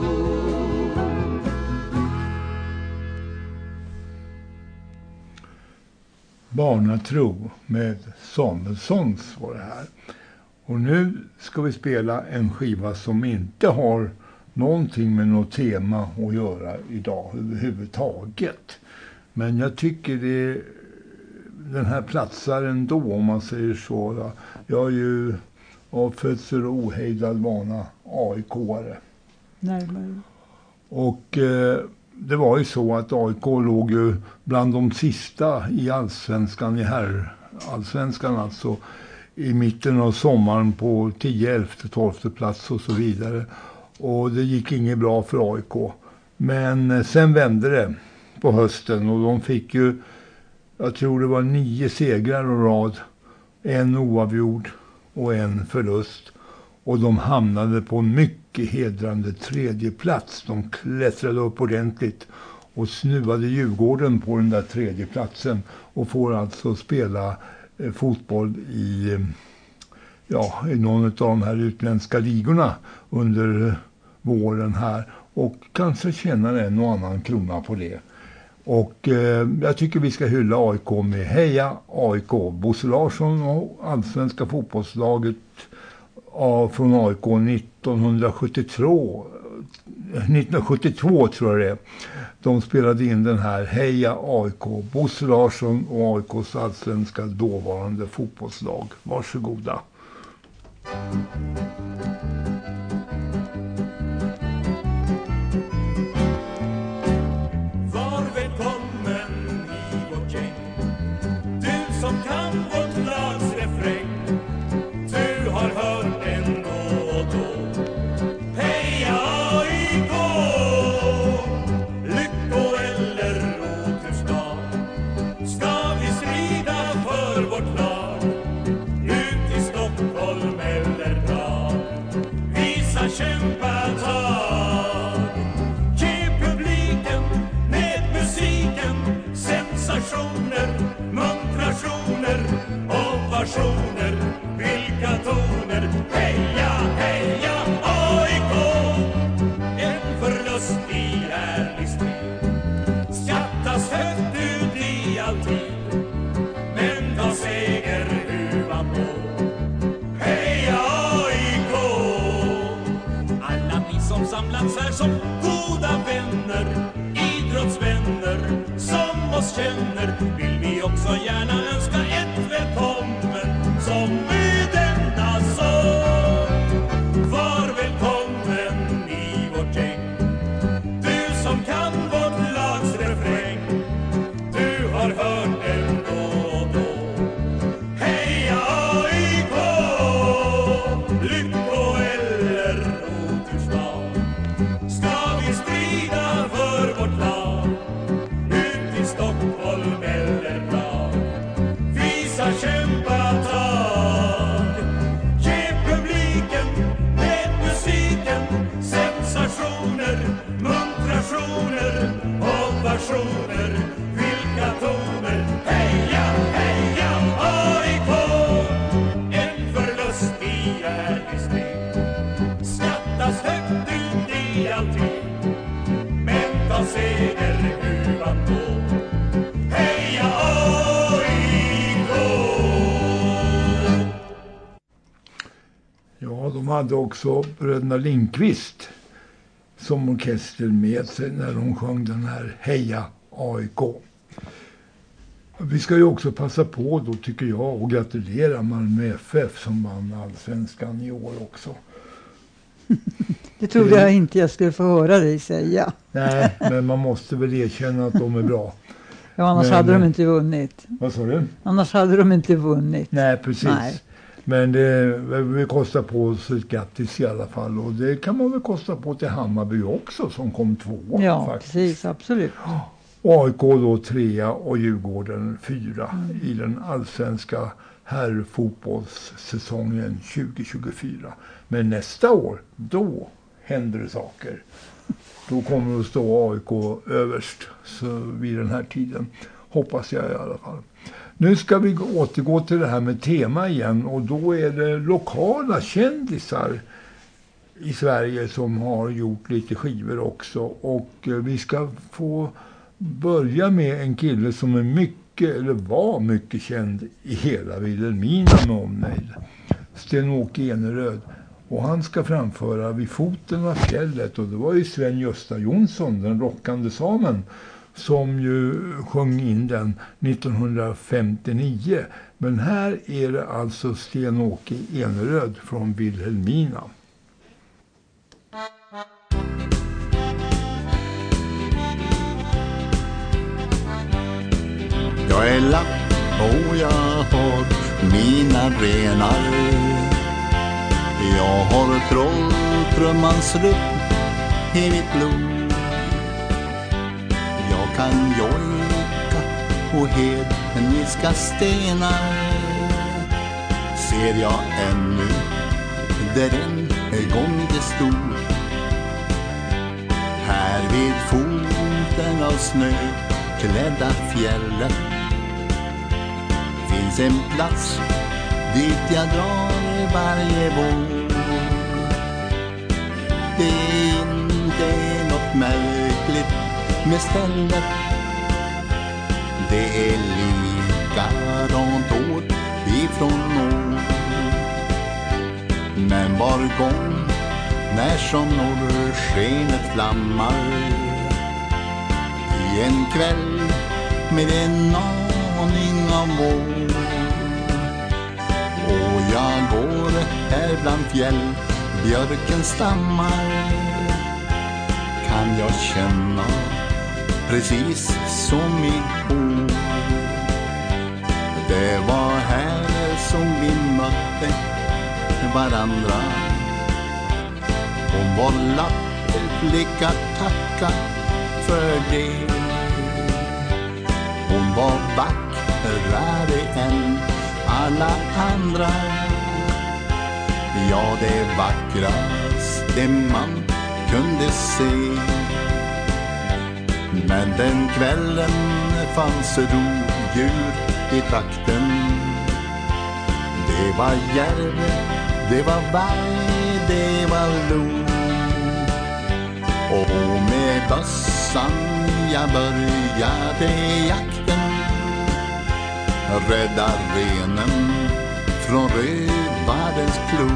Barnatro med Samuelssons var det här. Och nu ska vi spela en skiva som inte har någonting med något tema att göra idag överhuvudtaget. Men jag tycker den här platsar ändå, om man säger så. Jag är ju av födsel och ohejdad vana AIK-are. Närmare. Och det var ju så att AIK låg ju bland de sista i allsvenskan, i herrallsvenskan alltså, i mitten av sommaren på 10, 11, 12 plats och så vidare. Och det gick inget bra för AIK. Men sen vände det på hösten och de fick ju, jag tror det var 9 segrar och rad, en oavgjord och en förlust. Och de hamnade på en mycket hedrande 3:e plats. De klättrade upp ordentligt och snuvade Djurgården på den där 3:e platsen. Och får alltså spela fotboll i någon av de här utländska ligorna under våren här. Och kanske tjänar en och annan krona på det. Och jag tycker vi ska hylla AIK med Heja AIK. Bosse Larsson och allsvenska fotbollslaget från AIK 1972 tror jag det är. De spelade in den här Heja AIK. Bosse Larsson och AIKs allsvenska dåvarande fotbollslag. Varsågoda. Var välkommen i vårt gäng, du som kan vårt lags refräng. Du har hört den då och då. Heja AIK, lycko eller otursdag, ska vi strida för vårt lag. Ut i Stockholm eller Prag, visa kämpatag. Ge publiken med musiken sensationer, muntrationer, ovationer. Vilka toner, heja, heja AIK. En förlust i ärlig strid skattas högt ut i all tid, men ta segerhuvan på. Heja AIK. Alla ni som samlats här som goda vänner, idrottsvänner som oss känner, vill vi också gärna önska ett välkommen som med denna sång. Var välkommen i vårt gäng, du som kan vårt lags refräng. Du har hört den då och då. Heja AIK, lycko eller otursdag, ska vi strida för vårt lag. Ut i Stockholm eller Prag, visa kämpatag. Ge publiken med musiken sensationer, muntrationer, ovationer. Vilka toner, heja, heja AIK. En förlust i ärlig strid skattas högt ut i all tid, men ta segerhuvan på. Heja AIK. Ja, de hade också bröderna Lindqvist som orkester med sig när de sjöng den här Heja AIK. Vi ska ju också passa på då, tycker jag, och gratulera Malmö FF som vann allsvenskan i år också. Det trodde jag inte jag skulle få höra dig säga. Nej, men man måste väl erkänna att de är bra. Ja, annars hade de inte vunnit. Vad sa du? Annars hade de inte vunnit. Nej, precis. Nej. Men vi kostar på oss ett grattis i alla fall. Och det kan man väl kosta på till Hammarby också som kom 2. Ja, faktiskt. Precis, absolut. AIK då 3 och Djurgården 4 i den allsvenska herrfotbollssäsongen 2024. Men nästa år, då händer det saker. Då kommer det att stå AIK överst så vid den här tiden. Hoppas jag i alla fall. Nu ska vi återgå till det här med tema igen. Och då är det lokala kändisar i Sverige som har gjort lite skivor också. Och vi ska få börja med en kille som är mycket, eller var mycket känd i hela Vilhelmina med omnejd. Sten-Åke Eneröd. Och han ska framföra Vid foten av fjället. Och det var ju Sven-Gösta Jonsson, den rockande samen, som ju sjöng in den 1959. Men här är det alltså Sten-Åke Eneröd från Vilhelmina. Jag är lapp och jag har mina renar. Jag har trolltrummans rytm i mitt blod. Jag kan jojka och hedniska stenar. Ser jag ännu där en gång det stod. Här vid foten av snöklädda fjällen finns en plats dit jag drar varje vår. Det är inte något märkligt med stället. Det är likadant år ifrån år. Men var gång när som norrskenet flammar i en kväll med en aning av vår. Och jag går här bland fjällbjörkens stammar, kan jag känna precis som igår. Det var här som vi mötte varandra. Hon var lappflicka, tacka för det. Hon var vackrare än alla andra. Ja, det vackraste man kunde se. Men den kvällen fanns rovdjur i trakten. Det var järv, det var varg, det var lo. Och med bössan jag började jakten. Rädda renen från rövarens klo.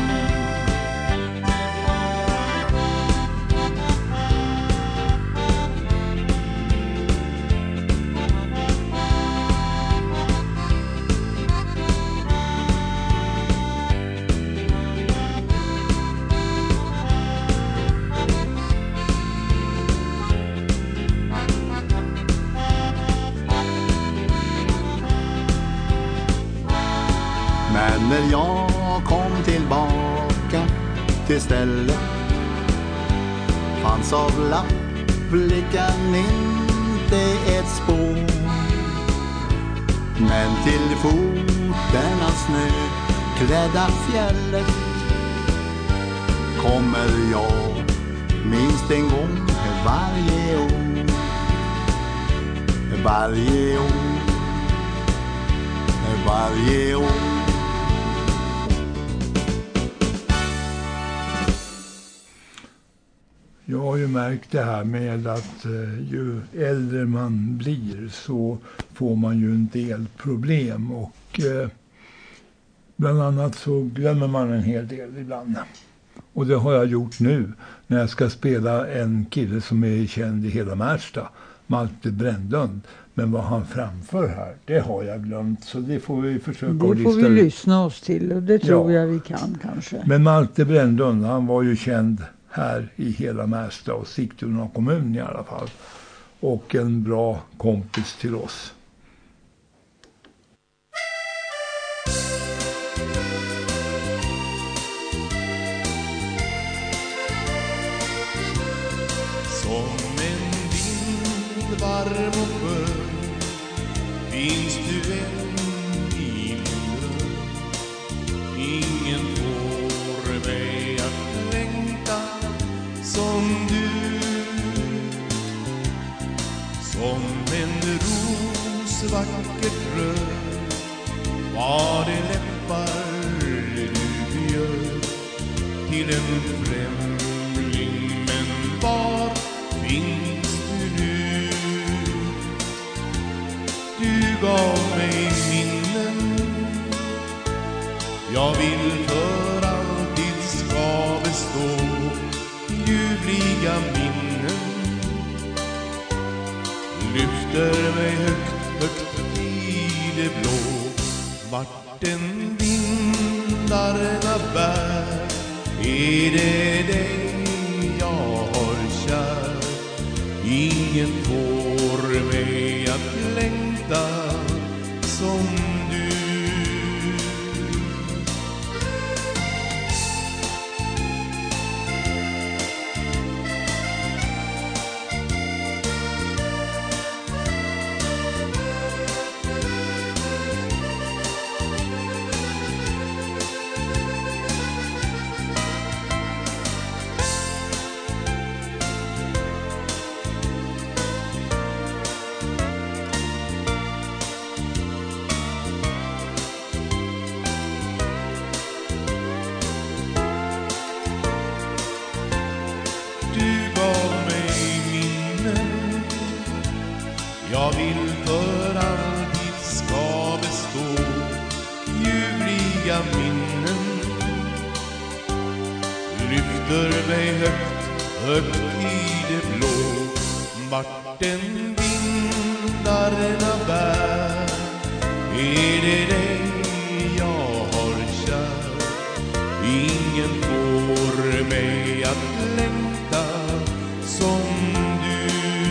När jag kom tillbaka till stället fanns av lappflickan inte ett spår. Men till foten av snöklädda fjället kommer jag minst en gång varje år. Varje år, varje år. Jag har ju märkt det här med att ju äldre man blir så får man ju en del problem. Och bland annat så glömmer man en hel del ibland. Och det har jag gjort nu när jag ska spela en kille som är känd i hela Märsta. Malte Brännlund. Men vad han framför här, det har jag glömt. Så det får vi försöka det att lista får vi ut. lyssna oss till och det tror jag vi kan kanske. Men Malte Brännlund, han var ju känd här i hela Märsta och Sigtuna kommun i alla fall. Och en bra kompis till oss. Som en vind varm och skön finns du än i min dröm. Ingen får mig att längta som du. Som en ros vackert röd var det läppar du gör till en främling. Men var finns du nu? Du gav mig minnen jag vill för alltid ska bestå. Ljuvliga minnen lyfter mig högt, högt i det blå. Vart den vindarna bär är det dig jag har kär. Ingen får mig att längta som du. Jag vill för alltid ska bestå. Ljuvliga minnen lyfter mig högt, högt i det blå. Vart den vindarna bär är det dig jag har kär. Ingen får mig att längta som du.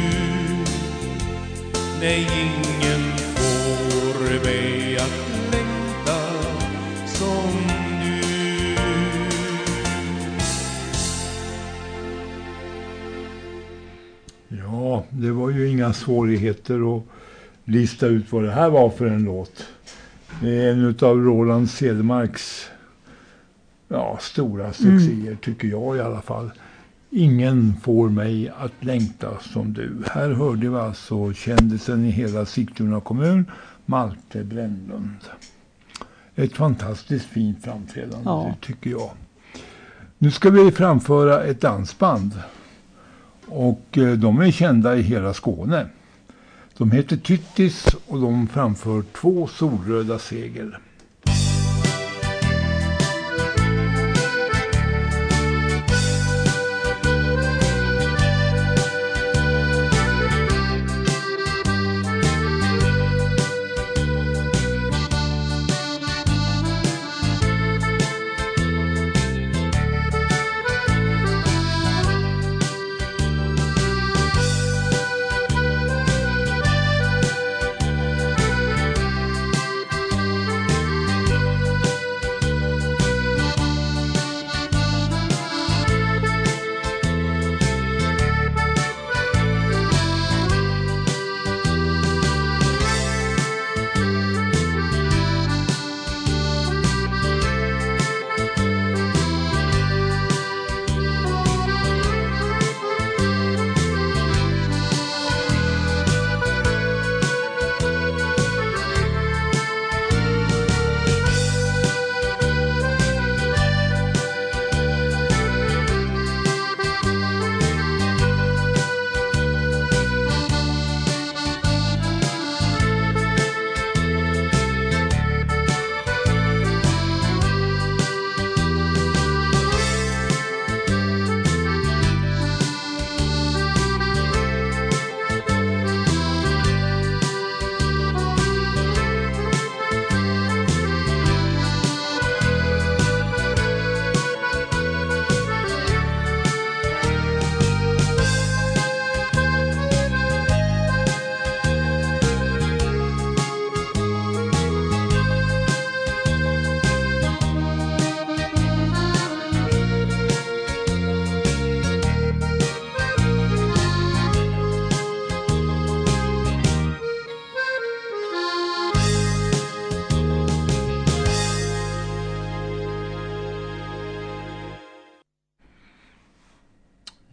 Nej, ingen får mig att längta som du. Ja, det var ju inga svårigheter att lista ut vad det här var för en låt. Det är en av Roland Cedermarks stora succéer tycker jag i alla fall. Ingen får mig att längta som du. Här hörde vi alltså kändisen i hela Sigtuna kommun, Malte Brännlund. Ett fantastiskt fint framträdande tycker jag. Nu ska vi framföra ett dansband. Och de är kända i hela Skåne. De heter Tyttis och de framför 2 solröda segel.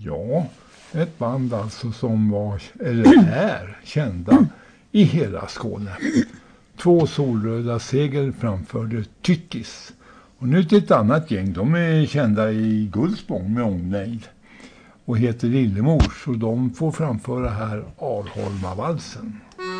Ja, ett band alltså som var, eller är, kända i hela Skåne. 2 solröda segel framförde Tyttis. Och nu till ett annat gäng, de är kända i Gullspång med omnejd. Och heter Lillemors, och de får framföra här Arholmavalsen.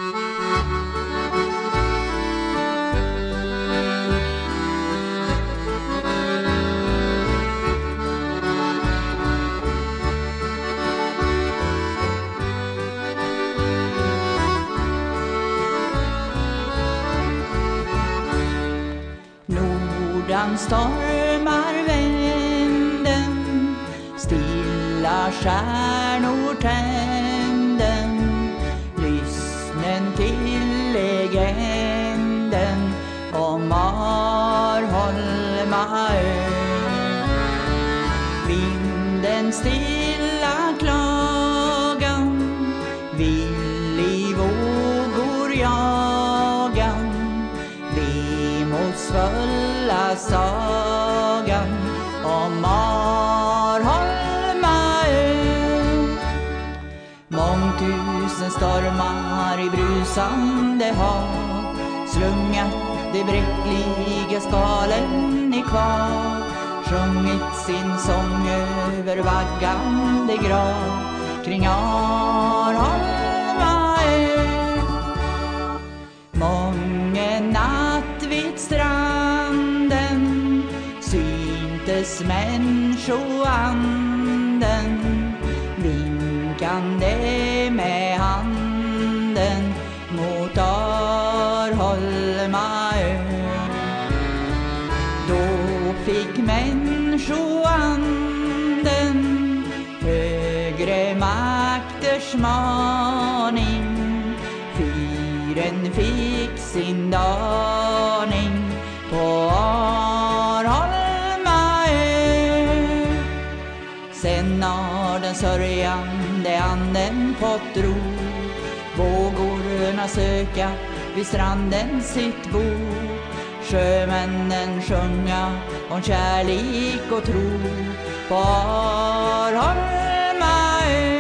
Stormar vänden, stilla stjärnor tänden, lyssnen till legenden om Arholmaö. Vinden stilla klagan, vill i vågor jagan, vemodsfulla sagan om Arholmaö. Mångtusen stormar i brusande hav slungat de bräckliga skalen i kvar, sjungit sin sång över vaggande grav kring Arholmaö. Mången natt vid stranden syntes människoanden, vinkande med handen mot Arholmaö. Då fick människoanden högre makters maning, fyren fick sin daning på Arholmaö. Sen har den sörjande anden fått ro, vågorna söka vid stranden sitt bo, sjömännen sjunga om kärlek och tro på Arholmaö.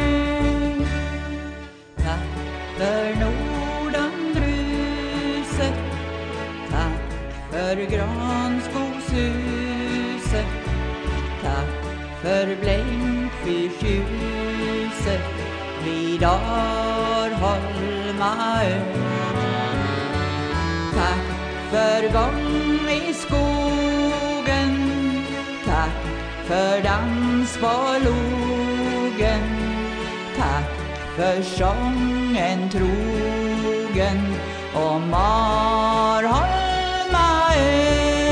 Tack för nordanbruset, tack för granskogshuset, tack för blänkfyrsljuset vid Arholmaö. Tack för gång i skogen, tack för dans på logen, tack för sången trogen om Arholmaö.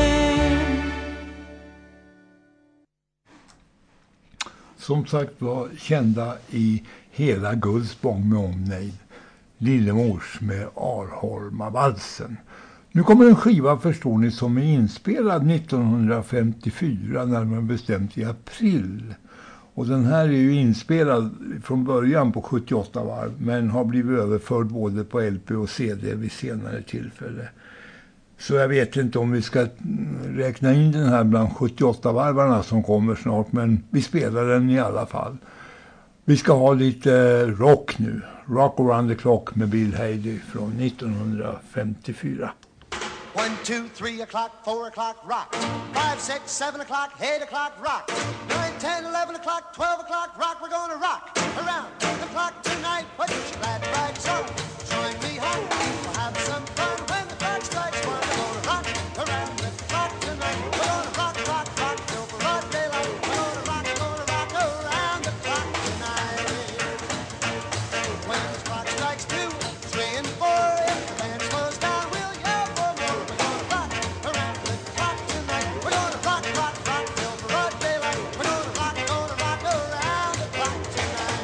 Som sagt var kända i hela Gullspång med omnejd, Lillemors med Arholmavalsen. Nu kommer en skiva, förstår ni, som är inspelad 1954, närmare bestämt i april. Och den här är ju inspelad från början på 78 varv, men har blivit överförd både på LP och CD vid senare tillfälle. Så jag vet inte om vi ska räkna in den här bland 78-varvarna som kommer snart, men vi spelar den i alla fall. Vi ska ha lite rock nu. Rock Around the Clock med Bill Haley från 1954. 1, 2, 3 o'clock, 4 o'clock, rock. 5, 6, 7 o'clock, 8 o'clock, rock. 9, 10, 11 o'clock, 12 o'clock, rock. We're gonna rock around the clock tonight. Put your glad rags on, join me home. We'll have some fun when the clock strikes 1. We're gonna rock around the clock tonight. We're gonna rock, rock, rock till broad daylight. We're gonna rock around the clock tonight. When the clock strikes 2, 3 and 4, if the band slows down, we'll yell for more. We're gonna rock around the clock tonight. We're gonna rock, rock, rock till broad daylight. We're gonna rock around the clock tonight.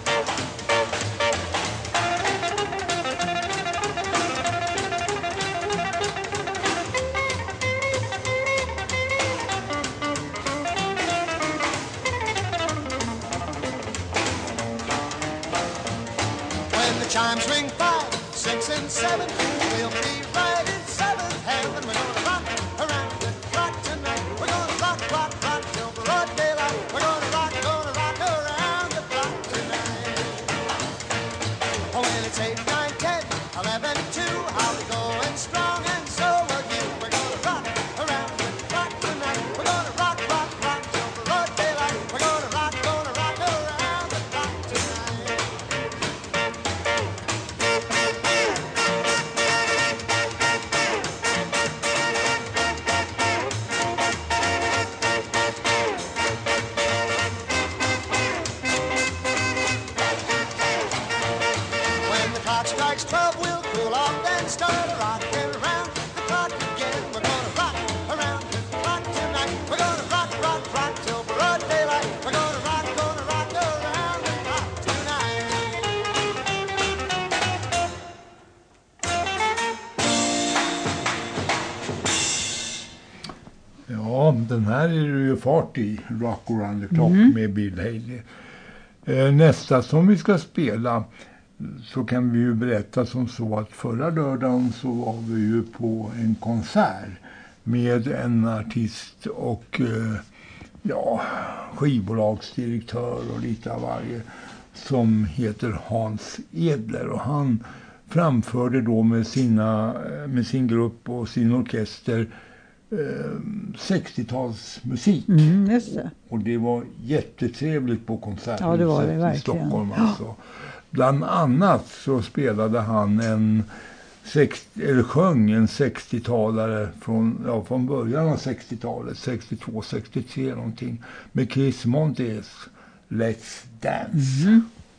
When the chimes ring 5, 6 and 7, we'll be right in 7th heaven. We're gonna rock around the clock tonight. We're gonna rock, rock, rock till broad daylight. We're gonna rock around den här är det ju fart i, Rock Around the Clock med Bill Haley. Nästa som vi ska spela, så kan vi ju berätta som så att förra lördagen så var vi ju på en konsert med en artist och skivbolagsdirektör och lite av varje, som heter Hans Edler, och han framförde då med sin grupp och sin orkester 60-talsmusik. Just det. Och det var jättetrevligt på konserthuset, ja, det var det, verkligen, i Stockholm alltså. Bland annat så spelade han sjöng en 60-talare från början av 60-talet, 62, 63 någonting, med Chris Montes Let's Dance.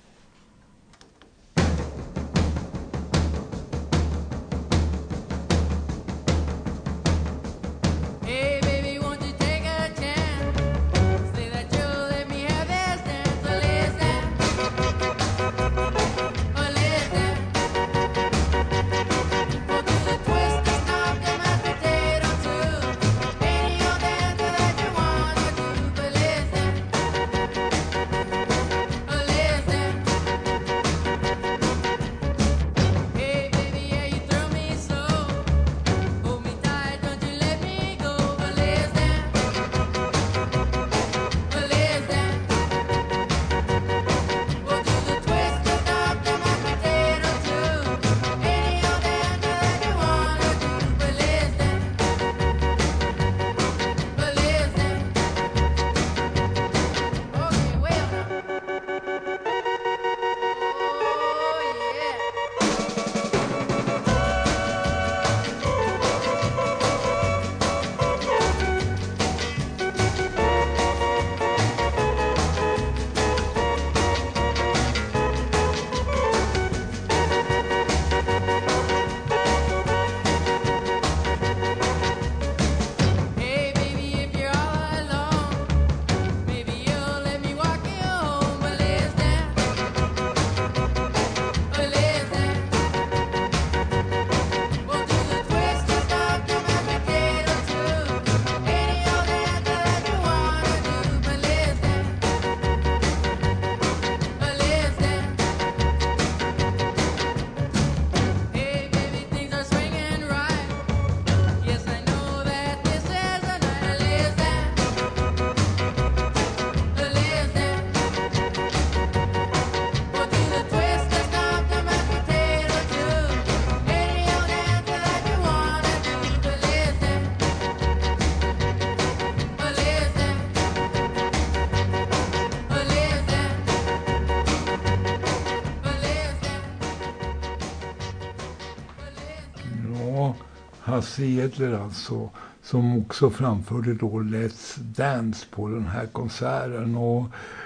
Hasse Edler alltså, som också framförde då Let's Dance på den här konserten. Och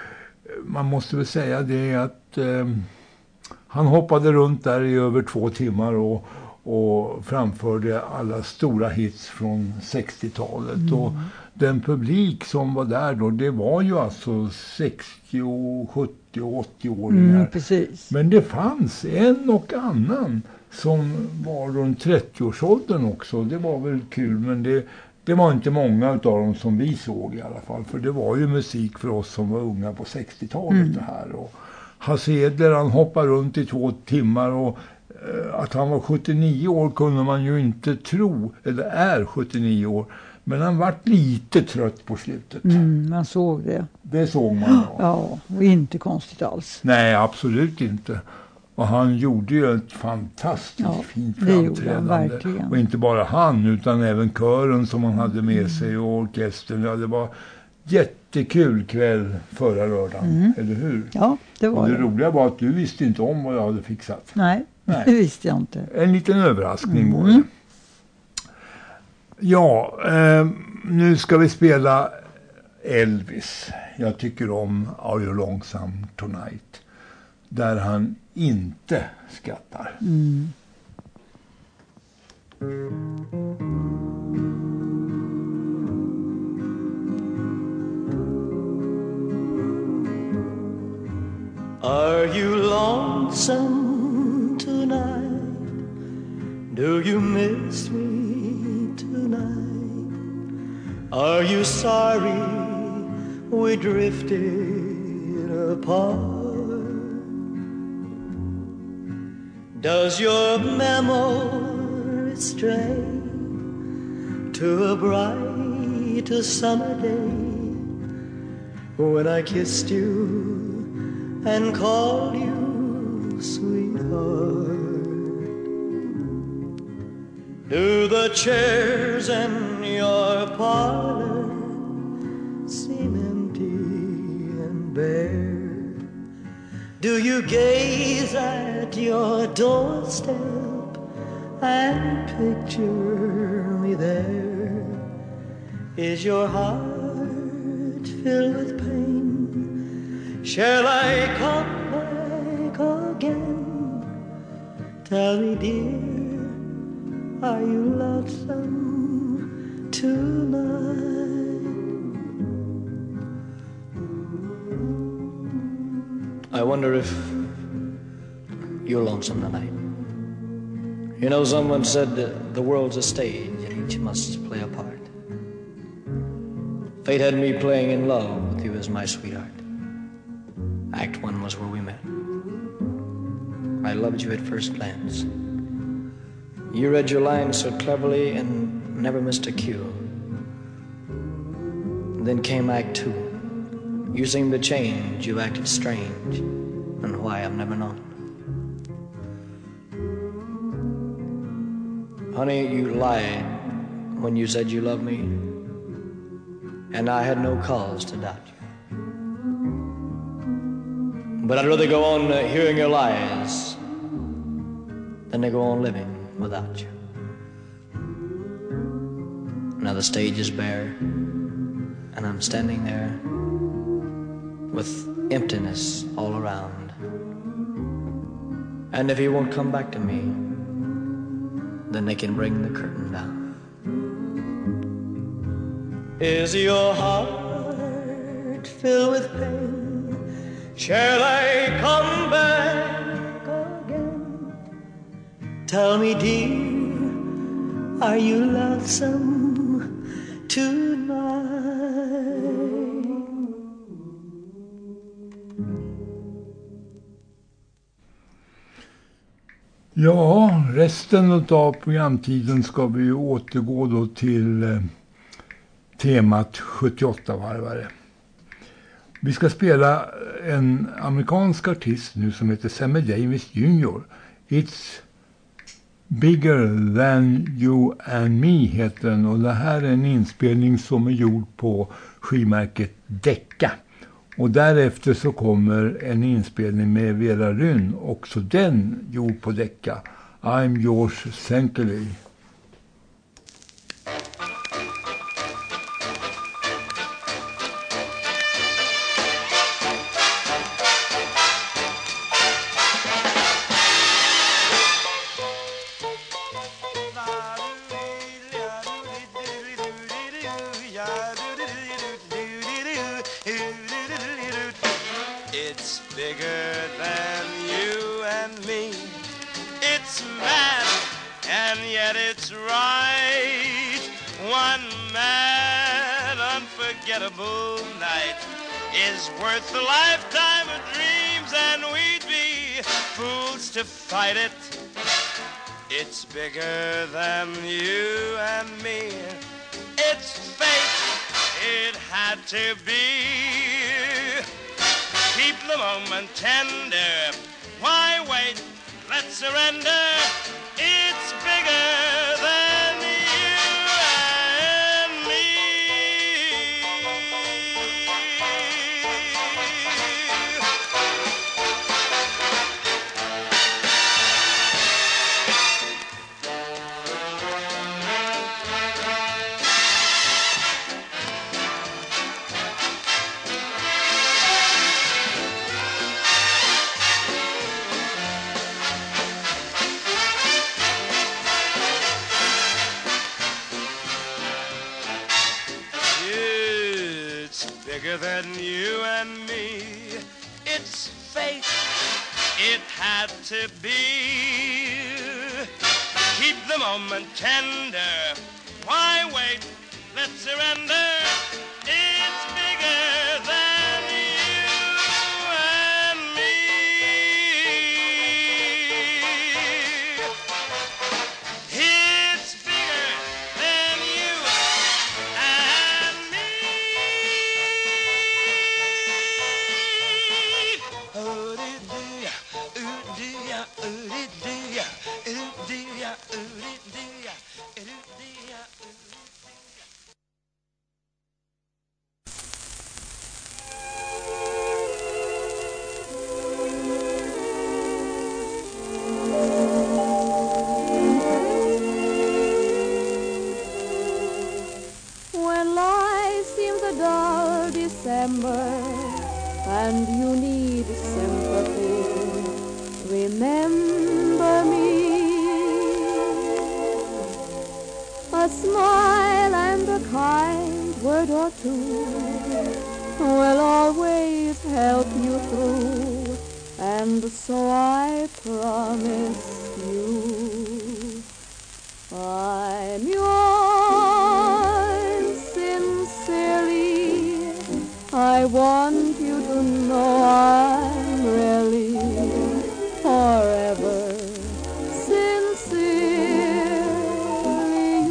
man måste väl säga det att han hoppade runt där i över 2 timmar och framförde alla stora hits från 60-talet. Och den publik som var där då, det var ju alltså 60, 70 och 80-åringar. Precis. Men det fanns en och annan som var runt 30-årsåldern också. Det var väl kul, men det var inte många av dem som vi såg i alla fall. För det var ju musik för oss som var unga på 60-talet det här. Och Hasse Edler, han hoppade runt i 2 timmar och att han var 79 år kunde man ju inte tro, eller är 79 år. Men han var lite trött på slutet. Man såg det. Det såg man. Ja, och inte konstigt alls. Nej, absolut inte. Och han gjorde ju ett fantastiskt fint framträdande. Och inte bara han, utan även kören som han hade med sig och orkestern. Ja, det var jättekul kväll förra lördagen, eller hur? Ja, det var det. Och det roliga var att du visste inte om vad jag hade fixat. Nej, det visste jag inte. En liten överraskning var det. Ja, nu ska vi spela Elvis. Jag tycker om Are You Lonesome Tonight. Där han inte skrattar. Are you lonesome tonight? Do you miss me tonight? Are you sorry we drifted apart? Does your memory stray to a bright summer day when I kissed you and called you sweetheart? Do the chairs in your parlor seem empty and bare? Do you gaze at your doorstep and picture me there? Is your heart filled with pain? Shall I come back again? Tell me, dear, are you lonesome tonight? I wonder if you're lonesome tonight. You know, someone said that the world's a stage and each must play a part. Fate had me playing in love with you as my sweetheart. Act 1 was where we met. I loved you at first glance. You read your lines so cleverly and never missed a cue. Then came Act 2. You seemed to change, you acted strange, and why I've never known. Honey, you lied when you said you loved me, and I had no cause to doubt you. But I'd rather go on hearing your lies than to go on living without you. Now the stage is bare, and I'm standing there with emptiness all around. And if he won't come back to me, then they can bring the curtain down. Is your heart filled with pain? Shall I come back again? Tell me, dear, are you lonesome tonight? Ja, resten av programtiden ska vi återgå då till temat 78-varvare. Vi ska spela en amerikansk artist nu som heter Sammy Davis Jr. It's Bigger Than You and Me heter den, och det här är en inspelning som är gjord på skivmärket Decca. Och därefter så kommer en inspelning med Vera Rynn, också den gjord på Decca. I'm Yours Thankfully. It's bigger than you and me. It's mad, and yet it's right. One mad, unforgettable night is worth a lifetime of dreams, and we'd be fools to fight it. It's bigger than you and me. It's fate, it had to be. Keep the moment tender. Why wait? Let's surrender. It's bigger than you and me. Bigger than you and me. It's fate, it had to be. Keep the moment tender. Why wait? let's surrender. It's bigger than you and me. It's bigger than you and me. Ooh-dee-dee-ya, ooh-dee-ya, ooh-dee-dee-ya, ooh-dee-ya, ooh-dee-dee-ya, ooh-dee-ya, When life seems a dull December and you need sympathy, remember me. A smile and a kind word or two will always help you through, and so I promise you I'm yours sincerely. I want you to know I'm really forever sincerely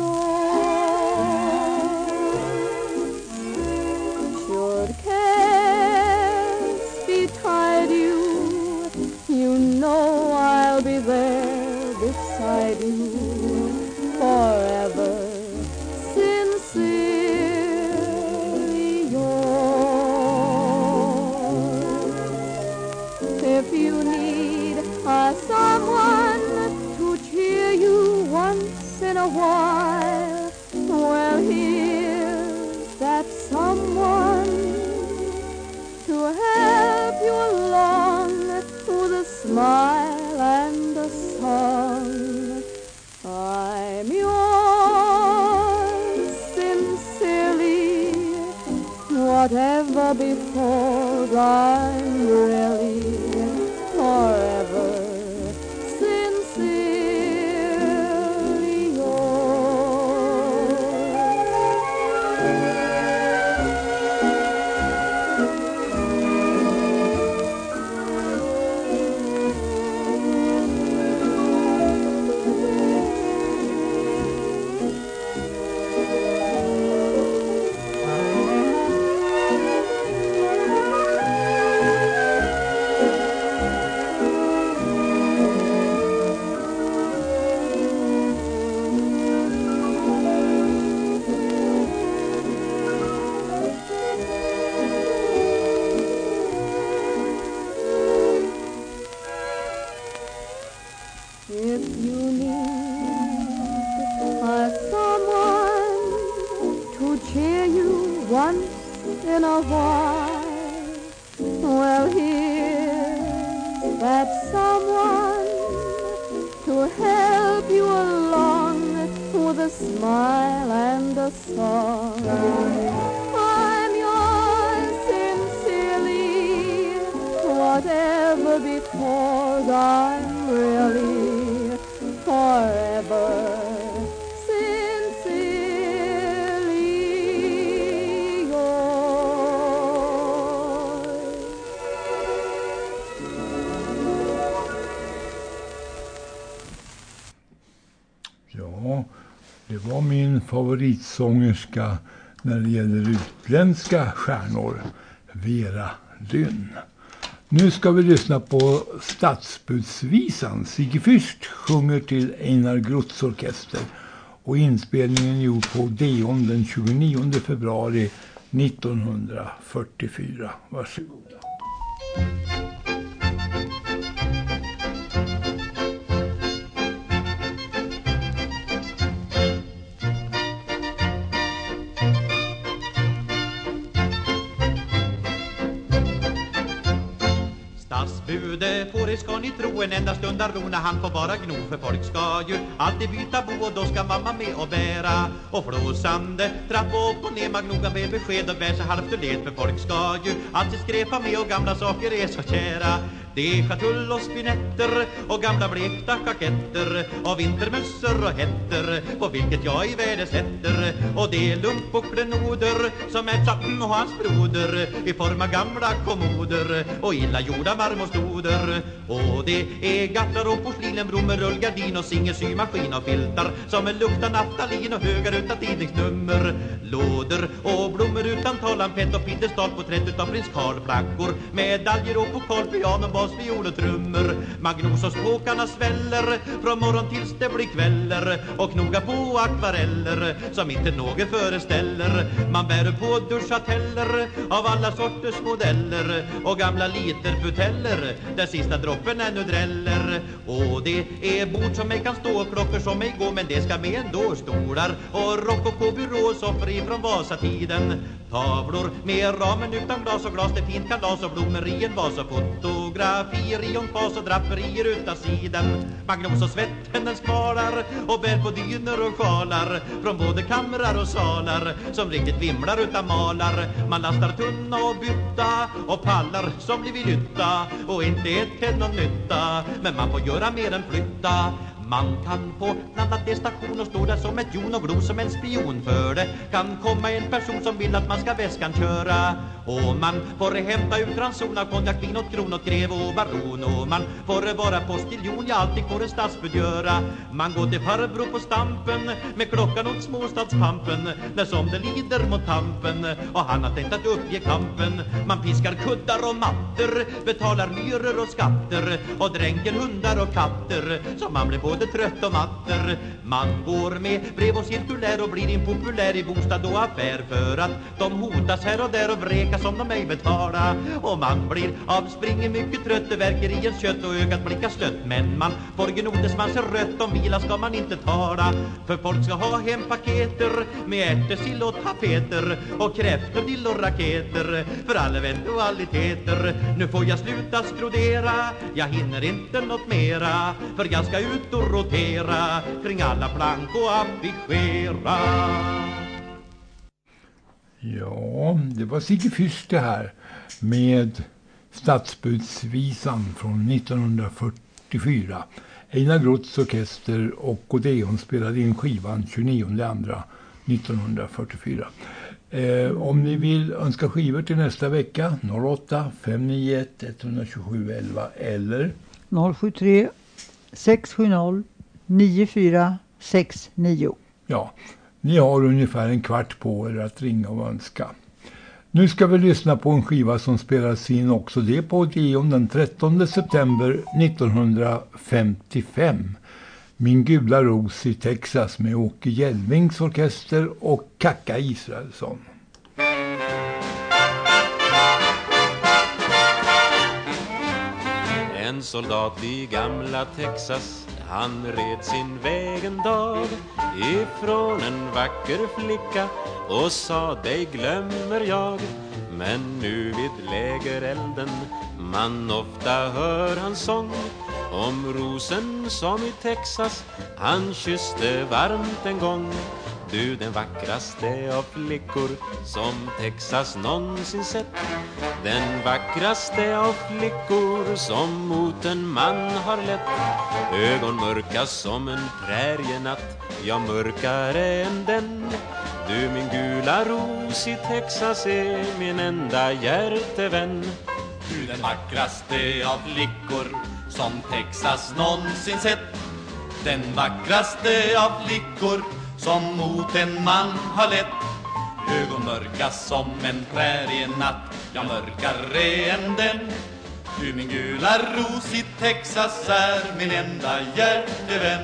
yours. Should cares betide you, you know I'll be there beside you forever sincerely yours. If you need someone to cheer you once in a while, well, here's that someone to help you along with a smile and a song. I'm yours sincerely. Whatever befalls, I'm really forever sincerely yours. If you need someone to cheer you once in a while, well, here's that someone to help you along with a smile and a song. I'm yours sincerely. Whatever befalls, I'm really forever sincerely yours. Ja, det var min favoritsångerska när det gäller utländska stjärnor, Vera Lynn. Nu ska vi lyssna på Stadsbudsvisan. Sigge Fürst sjunger till Einar Grutz orkester och inspelningen är gjord på Deon den 29 februari 1944. Varsågoda. Stadsbude får det ska ni tro en enda stund ro när han får vara gno. För folk ska ju alltid byta bo och då ska mamma med och bära. Och flåsande trappa upp och ner magnoga med besked och bär sig halvt och led. För folk ska ju alltid skräpa med och gamla saker är så kära. Det är schatull och spinetter och gamla blekta kaketter och vintermössor och hetter på vilket jag i värde sätter. Och det är lump och klenoder som är Chatten och hans broder i form av gamla kommoder och illa gjorda marmorstoder. Och det är gattar och porslin, blommor, rullgardin och singesymaskin och filtar som luktar naftalin och högar utan tidningsnummer. Lådor och blommor utan talampett och piedestal, porträtt utav prins Karl, flackor, medaljer och pokal, piano, bas, viol och trummor. Magnosospåkarna sväller från morgon tills det blir kvällar och knogar på akvareller som inte något föreställer. Man bär på duschateller av alla sorters modeller och gamla literbuteller där sista droppen är nu dräller. Och det är bord som ej kan stå och klockor som ej går, men det ska med ändå. Stolar och rokoko-byrå, soffor ifrån Vasatiden, tavlor med ramen utan glas och glas, det fint kalas och blommor i en vas och fotografier i omkvas och draperier utan sidan. Magnos och svetten skvalar och bär på dyner och sjalar från både kamrar och salar som riktigt vimlar utan malar. Man lastar tunna och bytta och pallar som blir vid lytta och inte ett till någon nytta, men man får göra mer än flytta. Man kan få blandat i station och stå där som ett jon och glo som en spion. För det kan komma en person som vill att man ska väskan köra. Och man får hämta ut ranson, konjak, vin och kronot, grev och baron. Och man får vara postiljon, jag alltid får en stadsbud göra. Man går till farbror på stampen med klockan åt småstadspampen när som det lider mot tampen och han har tänkt att uppge kampen. Man piskar kuddar och matter, betalar myror och skatter och dränker hundar och katter så man blir både trött och matter. Man går med brev och cirkulär och blir impopulär i bostad och affär för att de hotas här och där och vräkas om de ej betala. Och man blir avspringen mycket trött, det verkar i ens kött och ögat blickar slött. Men man får gnodes man ser rött, om vila ska man inte tala. För folk ska ha hem paketer med ärtesill och tapeter och kräftor, dill och raketer för alla eventualiteter. Nu får jag sluta skrodera, jag hinner inte något mera, för jag ska ut och rotera kring alla plank och affischera. Ja, det var Sigge Fürst det här med Stadsbudsvisan från 1944. Einar Grotts orkester och Odeon spelade in skivan 29/2/1944. Om ni vill önska skivor till nästa vecka, 08 591 127 11 eller 073 670 9469. Ja, ni har ungefär en kvart på er att ringa och önska. Nu ska vi lyssna på en skiva som spelas in också det på Odeon den 13 september 1955. Min gula ros i Texas med Åke Hjelmings orkester och Kaka Israelsson. En soldat i gamla Texas, han red sin väg en dag ifrån en vacker flicka och sa dig glömmer jag. Men nu vid lägerelden man ofta hör hans sång om rosen som i Texas han kysste varmt en gång. Du den vackraste av flickor som Texas någonsin sett, den vackraste av flickor som mot en man har lett. Ögon mörka som en prärienatt, ja mörkare än den. Du min gula ros i Texas är min enda hjärtevän. Du den vackraste av flickor som Texas någonsin sett, den vackraste av flickor som mot en man har lett. Ögon mörka som en prärienatt, ja mörkare än den. Du min gula ros i Texas är min enda hjärtevän.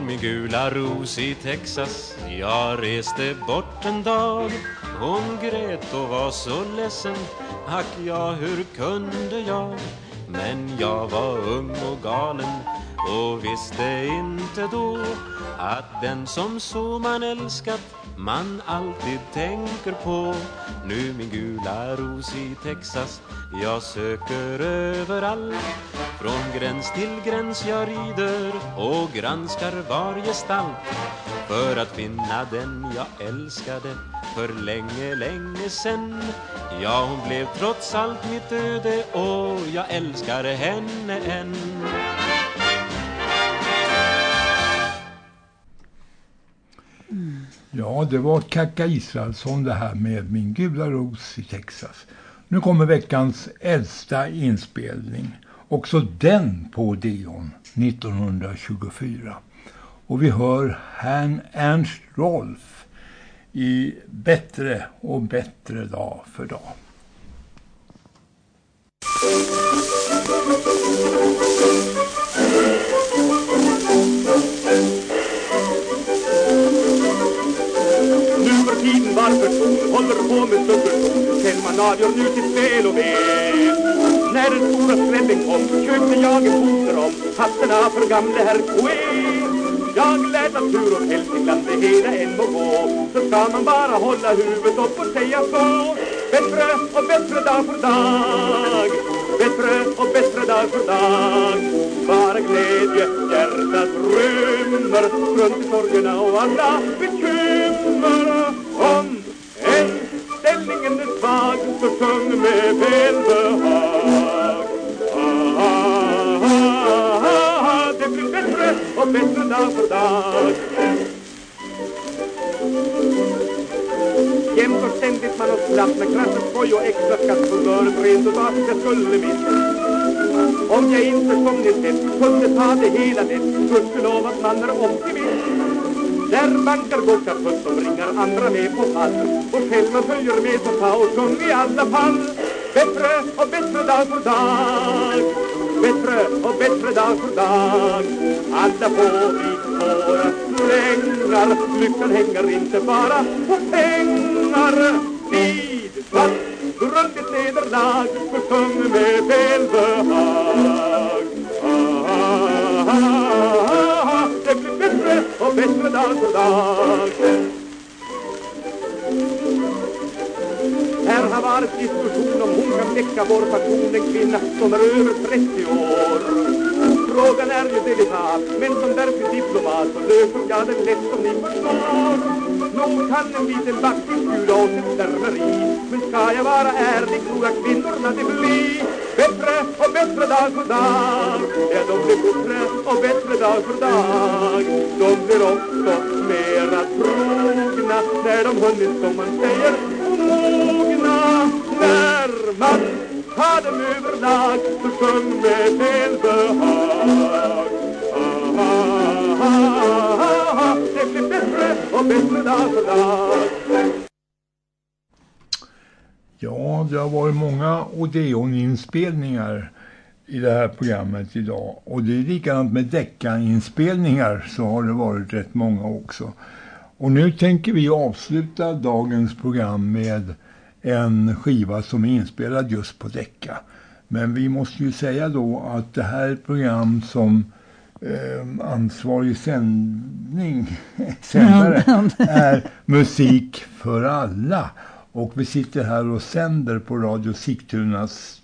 min gula ros i Texas. Jag reste bort en dag. Hon grät och var så ledsen. Ack ja, hur kunde jag? Men jag var ung och galen och visste inte då att den som så man älskat man alltid tänker på. Nu min gula ros i Texas, jag söker överallt. Från gräns till gräns jag rider och granskar varje stalt för att finna den jag älskade för länge, länge sen. Ja, hon blev trots allt mitt öde och jag älskade henne än. Ja, det var Kaka Israelsson det här med Min gula ros i Texas. Nu kommer veckans äldsta inspelning. Också den på Odeon 1924. Och vi hör Ernst Rolf i Bättre och bättre dag för dag. Nu för tiden varför ton håller på med suggerton. Kjellman avgör nu till spel och vet. När den stora skrällen kom köpte jag en foter om hatterna för gamle herr Queen. Jag lät natur och Hälsingland det hela en må gå. Så ska man bara hålla huvudet upp och säga så. Bättre och bättre dag för dag. Bättre och bättre dag för dag. Bara glädje hjärtat rymmer runt i sorgerna och alla bekymmer. Om en ställningen är svag så sjung med välbehag. Det blir bättre och bättre dag för dag. Jämt och ständigt man och slapp med kraften skoj och extra skatt på dörret rent och att jag skulle minna. Om jag inte som ni sett kunde ta det hela det skulle lov att man är optimist. Där bankar borta puss som ringar andra med på fall och själva följer med så ta och sjung i alla fall. Bättre och bättre dag för dag. Bättre och bättre dag för dag. Alla får vi våra slängar. Lyckan hänger inte bara på pengar. Vid vart grundigt nederlag för sjung med välbehag. Det blir bättre och bättre dag för dag. Här har varit diskussion om hon kan väcka vår passion, en kvinna som är över 30 år. Frågan är ju delikat, men som verklig diplomat så löser jag den lätt som ni förstår. Nog kan en liten vacker bjuda oss ett stärmeri, men ska jag vara ärlig tror jag kvinnorna det blir bättre och bättre dag för dag. Ja, de blir bättre och bättre dag för dag. De blir också mera trogna när de hunnit som man säger mogna. När man tar dem överlag så sjung med välbehag. Det blir bättre och bättre dag för dag. Ja, det har varit många Odeon-inspelningar i det här programmet idag. Och det är likadant med Decca-inspelningar så har det varit rätt många också. Och nu tänker vi avsluta dagens program med en skiva som är inspelad just på Decca. Men vi måste ju säga då att det här är ett program som ansvarig sändare är musik för alla. Och vi sitter här och sänder på Radio Sigtunas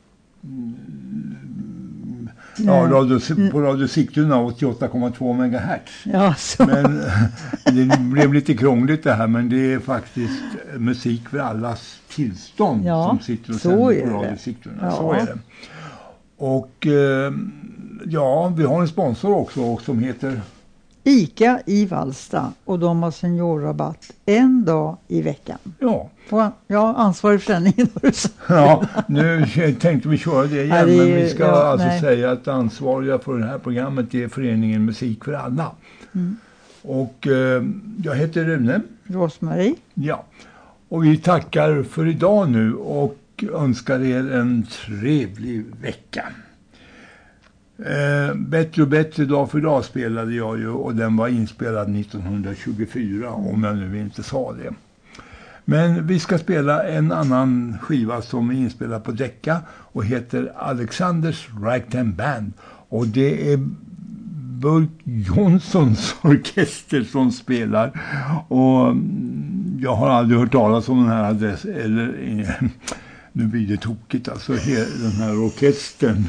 på Radio Sigtuna 88,2 MHz. Ja, så. Men det blev lite krångligt det här, men det är faktiskt musik för allas tillstånd som sitter och sänder på Radio Sigtuna. Ja. Så är det. Och ja, vi har en sponsor också som heter ICA i Vallsta, och de har seniorrabatt en dag i veckan. Ja. Ja, ansvarig för sändningen. Ja, nu tänkte vi köra det igen, men vi ska säga att ansvariga för det här programmet är föreningen Musik för alla. Mm. Och jag heter Rune. Rosmarie. Ja, och vi tackar för idag nu och önskar er en trevlig vecka. Bättre och bättre dag för dag spelade jag ju, och den var inspelad 1924 om jag nu inte sa det. Men vi ska spela en annan skiva som är inspelad på Decca och heter Alexanders Ragtime Band, och det är Bulk Johnsons orkester som spelar, och jag har aldrig hört talas om den här adress, eller nu blir det tokigt alltså, den här orkestern.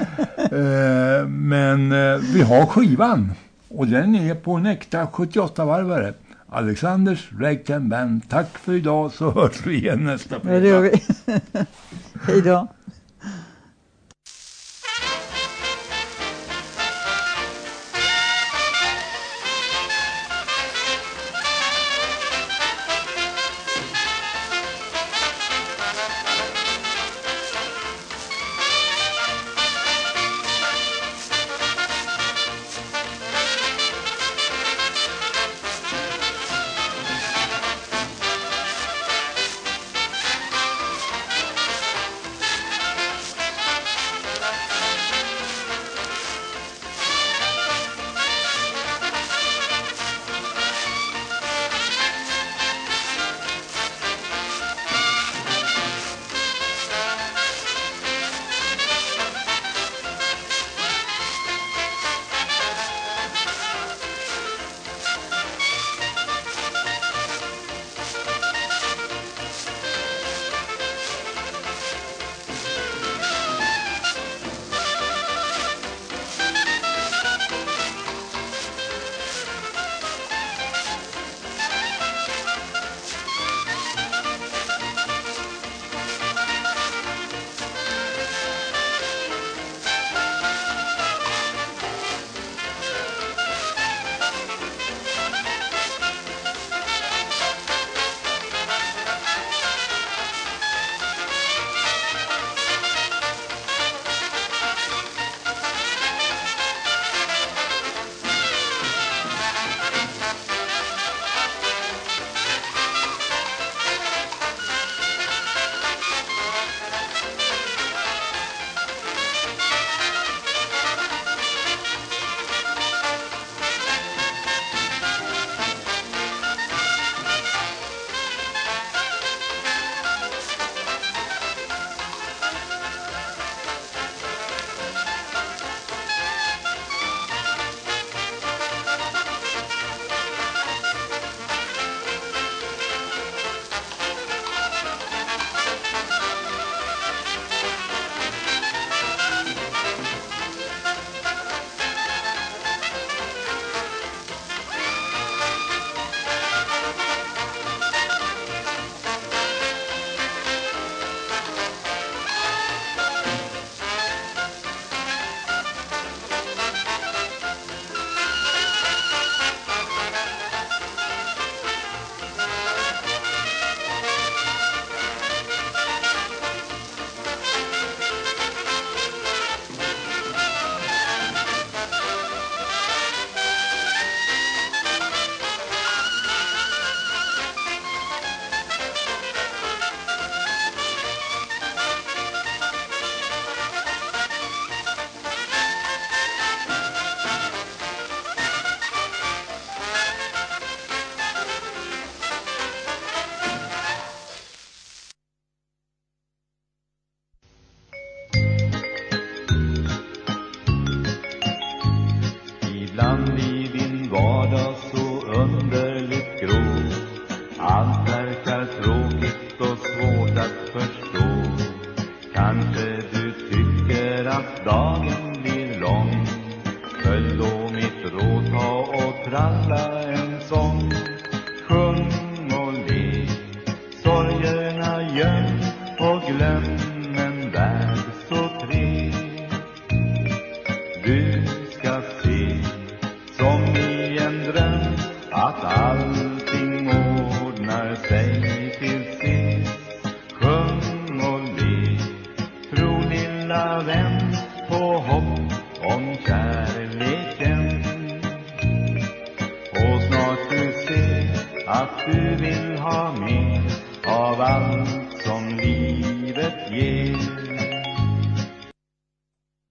Men vi har skivan, och den är på en äkta 78-varvare. Alexanders Ragtime Band. Tack för idag, så hörs vi igen nästa fredag. Ja, det gör vi. Hej då. glöm en värld så trevlig. Du